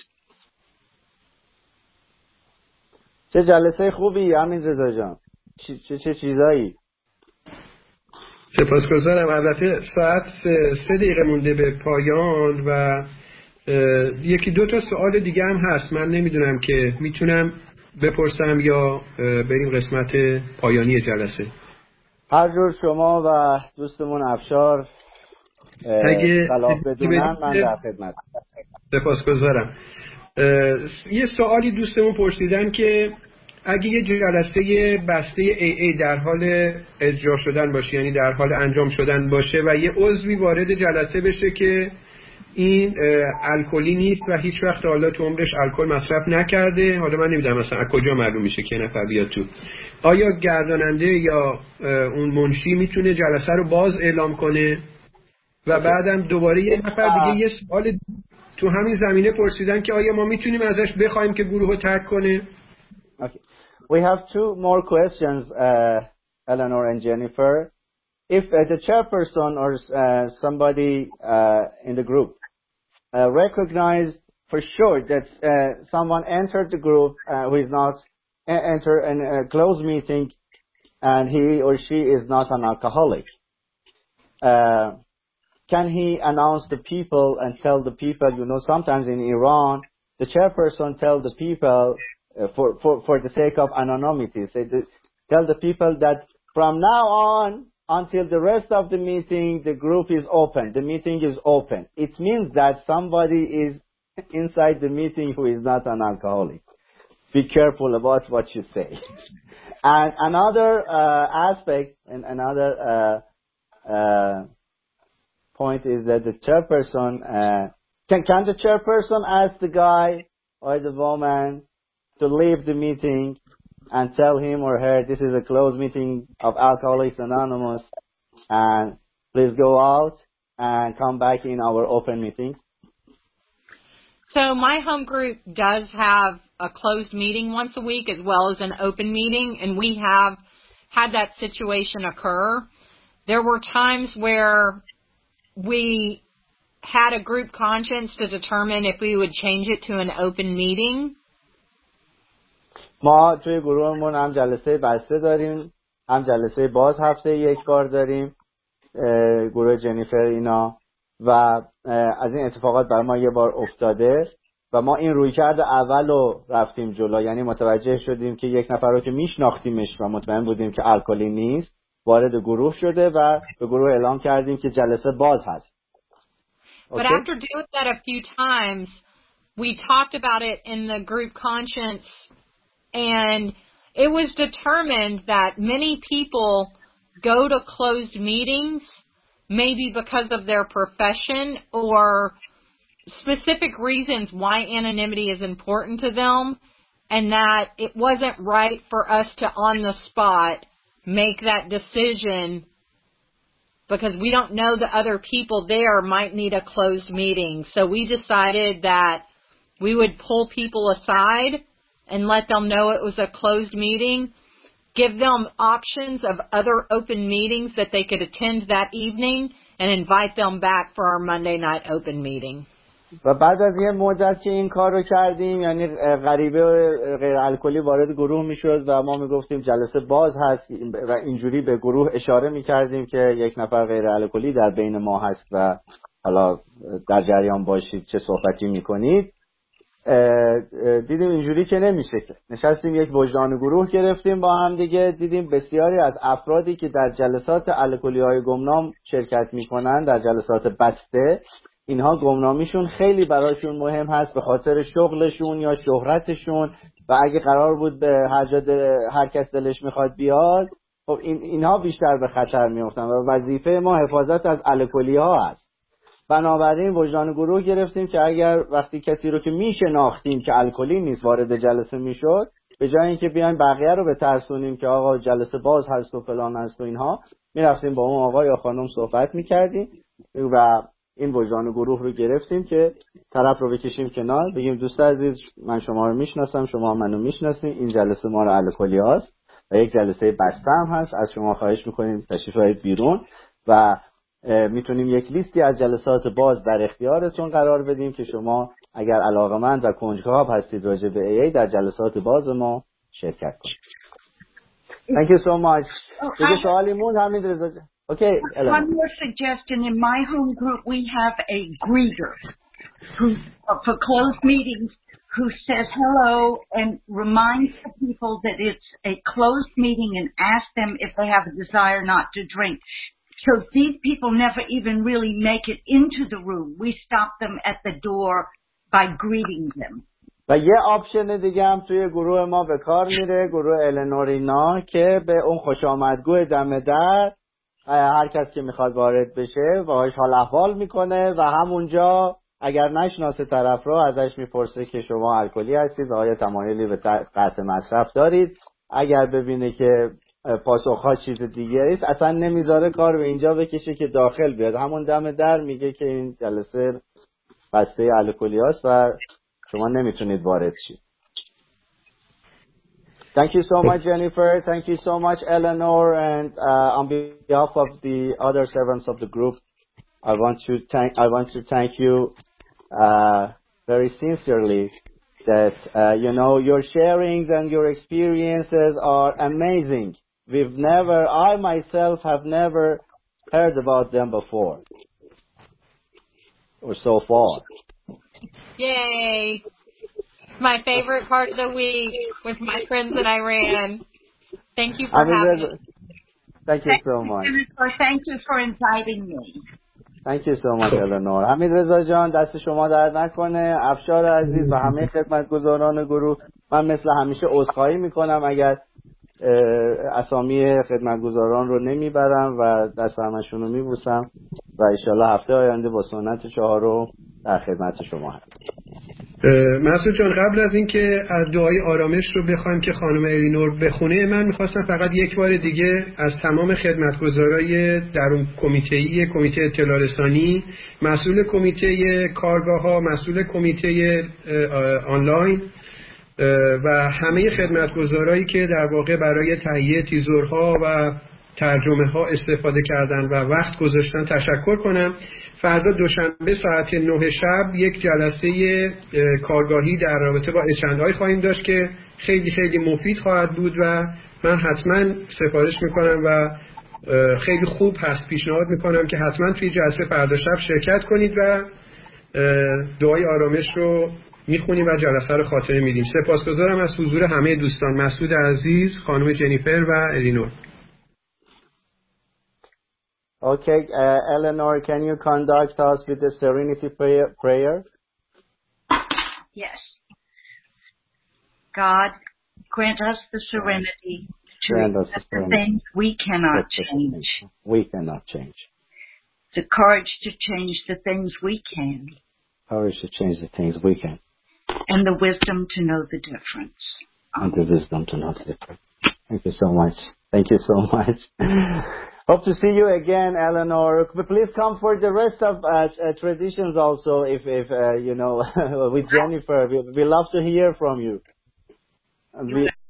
چه جلسه خوبی همین رضا جان. چه چیزایی؟ سپاسگزارم. البته ساعت 3 دقیقه مونده به پایان و یکی 2 تا سوال دیگه هم هست. من نمیدونم که میتونم بپرسم یا بریم قسمت پایانی جلسه. هر جور شما و دوستمون افشار صلاح بدونن من در خدمت. سپاسگزارم. یه سوالی دوستمون پرسیدن که اگه یه جلسه بسته AA در حال اجرا شدن باشه، یعنی در حال انجام شدن باشه و یه عضوی وارد جلسه بشه که این الکلی نیست و هیچ وقت حالا تو عمرش الکل مصرف نکرده، حالا من نمیدونم مثلا از کجا معلوم میشه که نفر بیاد تو، آیا گرداننده یا اون منشی میتونه جلسه رو باز اعلام کنه؟ و بعدم دوباره یه نفر دیگه یه سوال تو همین زمینه پرسیدن که آیا ما میتونیم ازش بخوایم که گروه رو ترک کنه؟ Okay. We have 2 more questions, Eleanor and Jennifer. If the chairperson or somebody in the group recognize for sure that someone entered the group who is not enter in a closed meeting and he or she is not an alcoholic, can he announce the people and tell the people? You know, sometimes in Iran, the chairperson tell the people for the sake of anonymity, tell the people that from now on until the rest of the meeting, the group is open, the meeting is open. It means that somebody is inside the meeting who is not an alcoholic. Be careful about what you say. And another aspect and another point is that the chairperson, can the chairperson ask the guy or the woman to leave the meeting and tell him or her this is a closed meeting of Alcoholics Anonymous and please go out and come back in our open meeting? So my home group does have a closed meeting once a week as well as an open meeting, and we have had that situation occur. There were times where we had a group conscience to determine if we would change it to an open meeting. ما توی گروهمون هم جلسه بسته داریم، هم جلسه باز هفته یک بار داریم، گروه جنیفر اینا، و از این اتفاقات برای ما یه بار افتاده و ما این رویکرد اول رو رفتیم جلو، یعنی متوجه شدیم که یک نفر رو که میشناختیمش و مطمئن بودیم که الکلی نیست وارد گروه شده و به گروه اعلام کردیم که جلسه باز هست. But after doing that a few times, we talked about it in the group conscience, and it was determined that many people go to closed meetings, maybe because of their profession or specific reasons why anonymity is important to them, and that it wasn't right for us to, on the spot, make that decision because we don't know the other people there might need a closed meeting. So we decided that we would pull people aside and let them know it was a closed meeting, give them options of other open meetings that they could attend that evening, and invite them back for our Monday night open meeting. و بعد از یه مدت که این کار رو کردیم، یعنی غریبه غیر الکلی وارد گروه میشد و ما میگفتیم جلسه باز هست و اینجوری به گروه اشاره میکردیم که یک نفر غیر الکلی در بین ما هست و حالا در جریان باشید چه صحبتی میکنید. دیدیم اینجوری که نمیشه، نشستیم یک وجدان گروه گرفتیم با هم دیگه، دیدیم بسیاری از افرادی که در جلسات الکلی های گمنام شرکت میکنن، در جلسات بسته، اینها گمنامیشون خیلی براشون مهم هست به خاطر شغلشون یا شهرتشون و اگه قرار بود به هر کس دلش میخواد بیاد، خب اینها بیشتر به خطر میافتن و وظیفه ما حفاظت از الکلی ها هست. بنابراین وجدان گروه گرفتیم که اگر وقتی کسی رو که میشناختیم که الکلی نیست وارد جلسه میشد، به جای اینکه بیایم بقیه رو بترسونیم که آقا جلسه باز هست و فلان هست و اینها، میرفتیم با اون آقا یا خانم صحبت میکردیم و این وجدان گروه رو گرفتیم که طرف رو بکشیم کنار، بگیم دوست عزیز من شما رو میشناسم، شما منو میشناسین، این جلسه ما رو الکلی هست و یک جلسه بسته هم هست، از شما خواهش میکنیم تشریف بیارید بیرون و میتونیم یک لیستی از جلسات باز در اختیارتون قرار بدیم که شما اگر علاقه‌مند و کنجکاو هستید راجع به AA در جلسات باز ما شرکت کنید. Thank you so much. دیگه سوالی موند همین رضا. Okay. One more suggestion. In my home group, we have a greeter who, for closed meetings, who says hello and reminds the people that it's a closed meeting and asks them if they have a desire not to drink. So these people never even really make it into the room. We stop them at the door by greeting them. و یه آپشن دیگه هم توی گروه ما به کار میره، گروه النورینا، که به اون خوش آمدگو دم در هر کس که میخواد وارد بشه باهاش حال احوال میکنه و همونجا اگر نشناسه طرف رو ازش میپرسه که شما الکلی هستید و آیا تمایلی به قطع مصرف دارید. اگر ببینه که پاسخها چیز دیگه است اصلا نمیذاره کار به اینجا بکشه که داخل بیاد، همون دم در میگه که این جلسه بسته الکلی هست و شما نمیتونید وارد شید. Thank you so much, Jennifer. Thank you so much, Eleanor. And on behalf of the other servants of the group, I want to thank you very sincerely that your sharings and your experiences are amazing. I myself have never heard about them before, or so far. Yay! My favorite part of the week with my friends in Iran. Thank you for having me. Thank you so much. Thank you for inviting me. Thank you so much, Eleanor. حمید رضا جان دست شما درد نکنه. افشار عزیز و همه خدمتگزاران گروه، من مثل همیشه عذرخواهی میکنم اگر اسامی خدمتگزاران رو نمیبرم و دست همشون رو میبوسم و انشالله هفته آینده با سنت 4 در خدمت شما هستم. مسعود جان، قبل از اینکه از دعای آرامش رو بخوایم که خانم الینور بخونه، من میخواستم فقط یک بار دیگه از تمام خدمتگزارای درون کمیته اطلاع رسانی، مسئول کمیته کارگاه‌ها، مسئول کمیته آنلاین و همه خدمتگزارایی که در واقع برای تهیه تیزرها و ترجمه ها استفاده کردن و وقت گذاشتن تشکر کنم. فردا دوشنبه ساعت 9 شب یک جلسه کارگاهی در رابطه با اچندهای خواهیم داشت که خیلی خیلی مفید خواهد بود و من حتما سفارش میکنم و خیلی خوب هست، پیشنهاد میکنم که حتما توی جلسه فردا شب شرکت کنید و دعای آرامش رو میخونیم و جلسه رو خاتمه میدیم. سپاسگزارم از حضور همه دوستان، مسعود عزیز، خانم جنیفر و الینور. Okay, Eleanor, can you conduct us with the serenity prayer? Yes. God, grant us the serenity to accept the things we cannot change. We cannot change. The courage to change the things we can. Courage to change the things we can. And the wisdom to know the difference. And the wisdom to know the difference. Thank you so much. Thank you so much. Hope to see you again, Eleanor. Please come for the rest of traditions also, if you know, with Jennifer. We love to hear from you.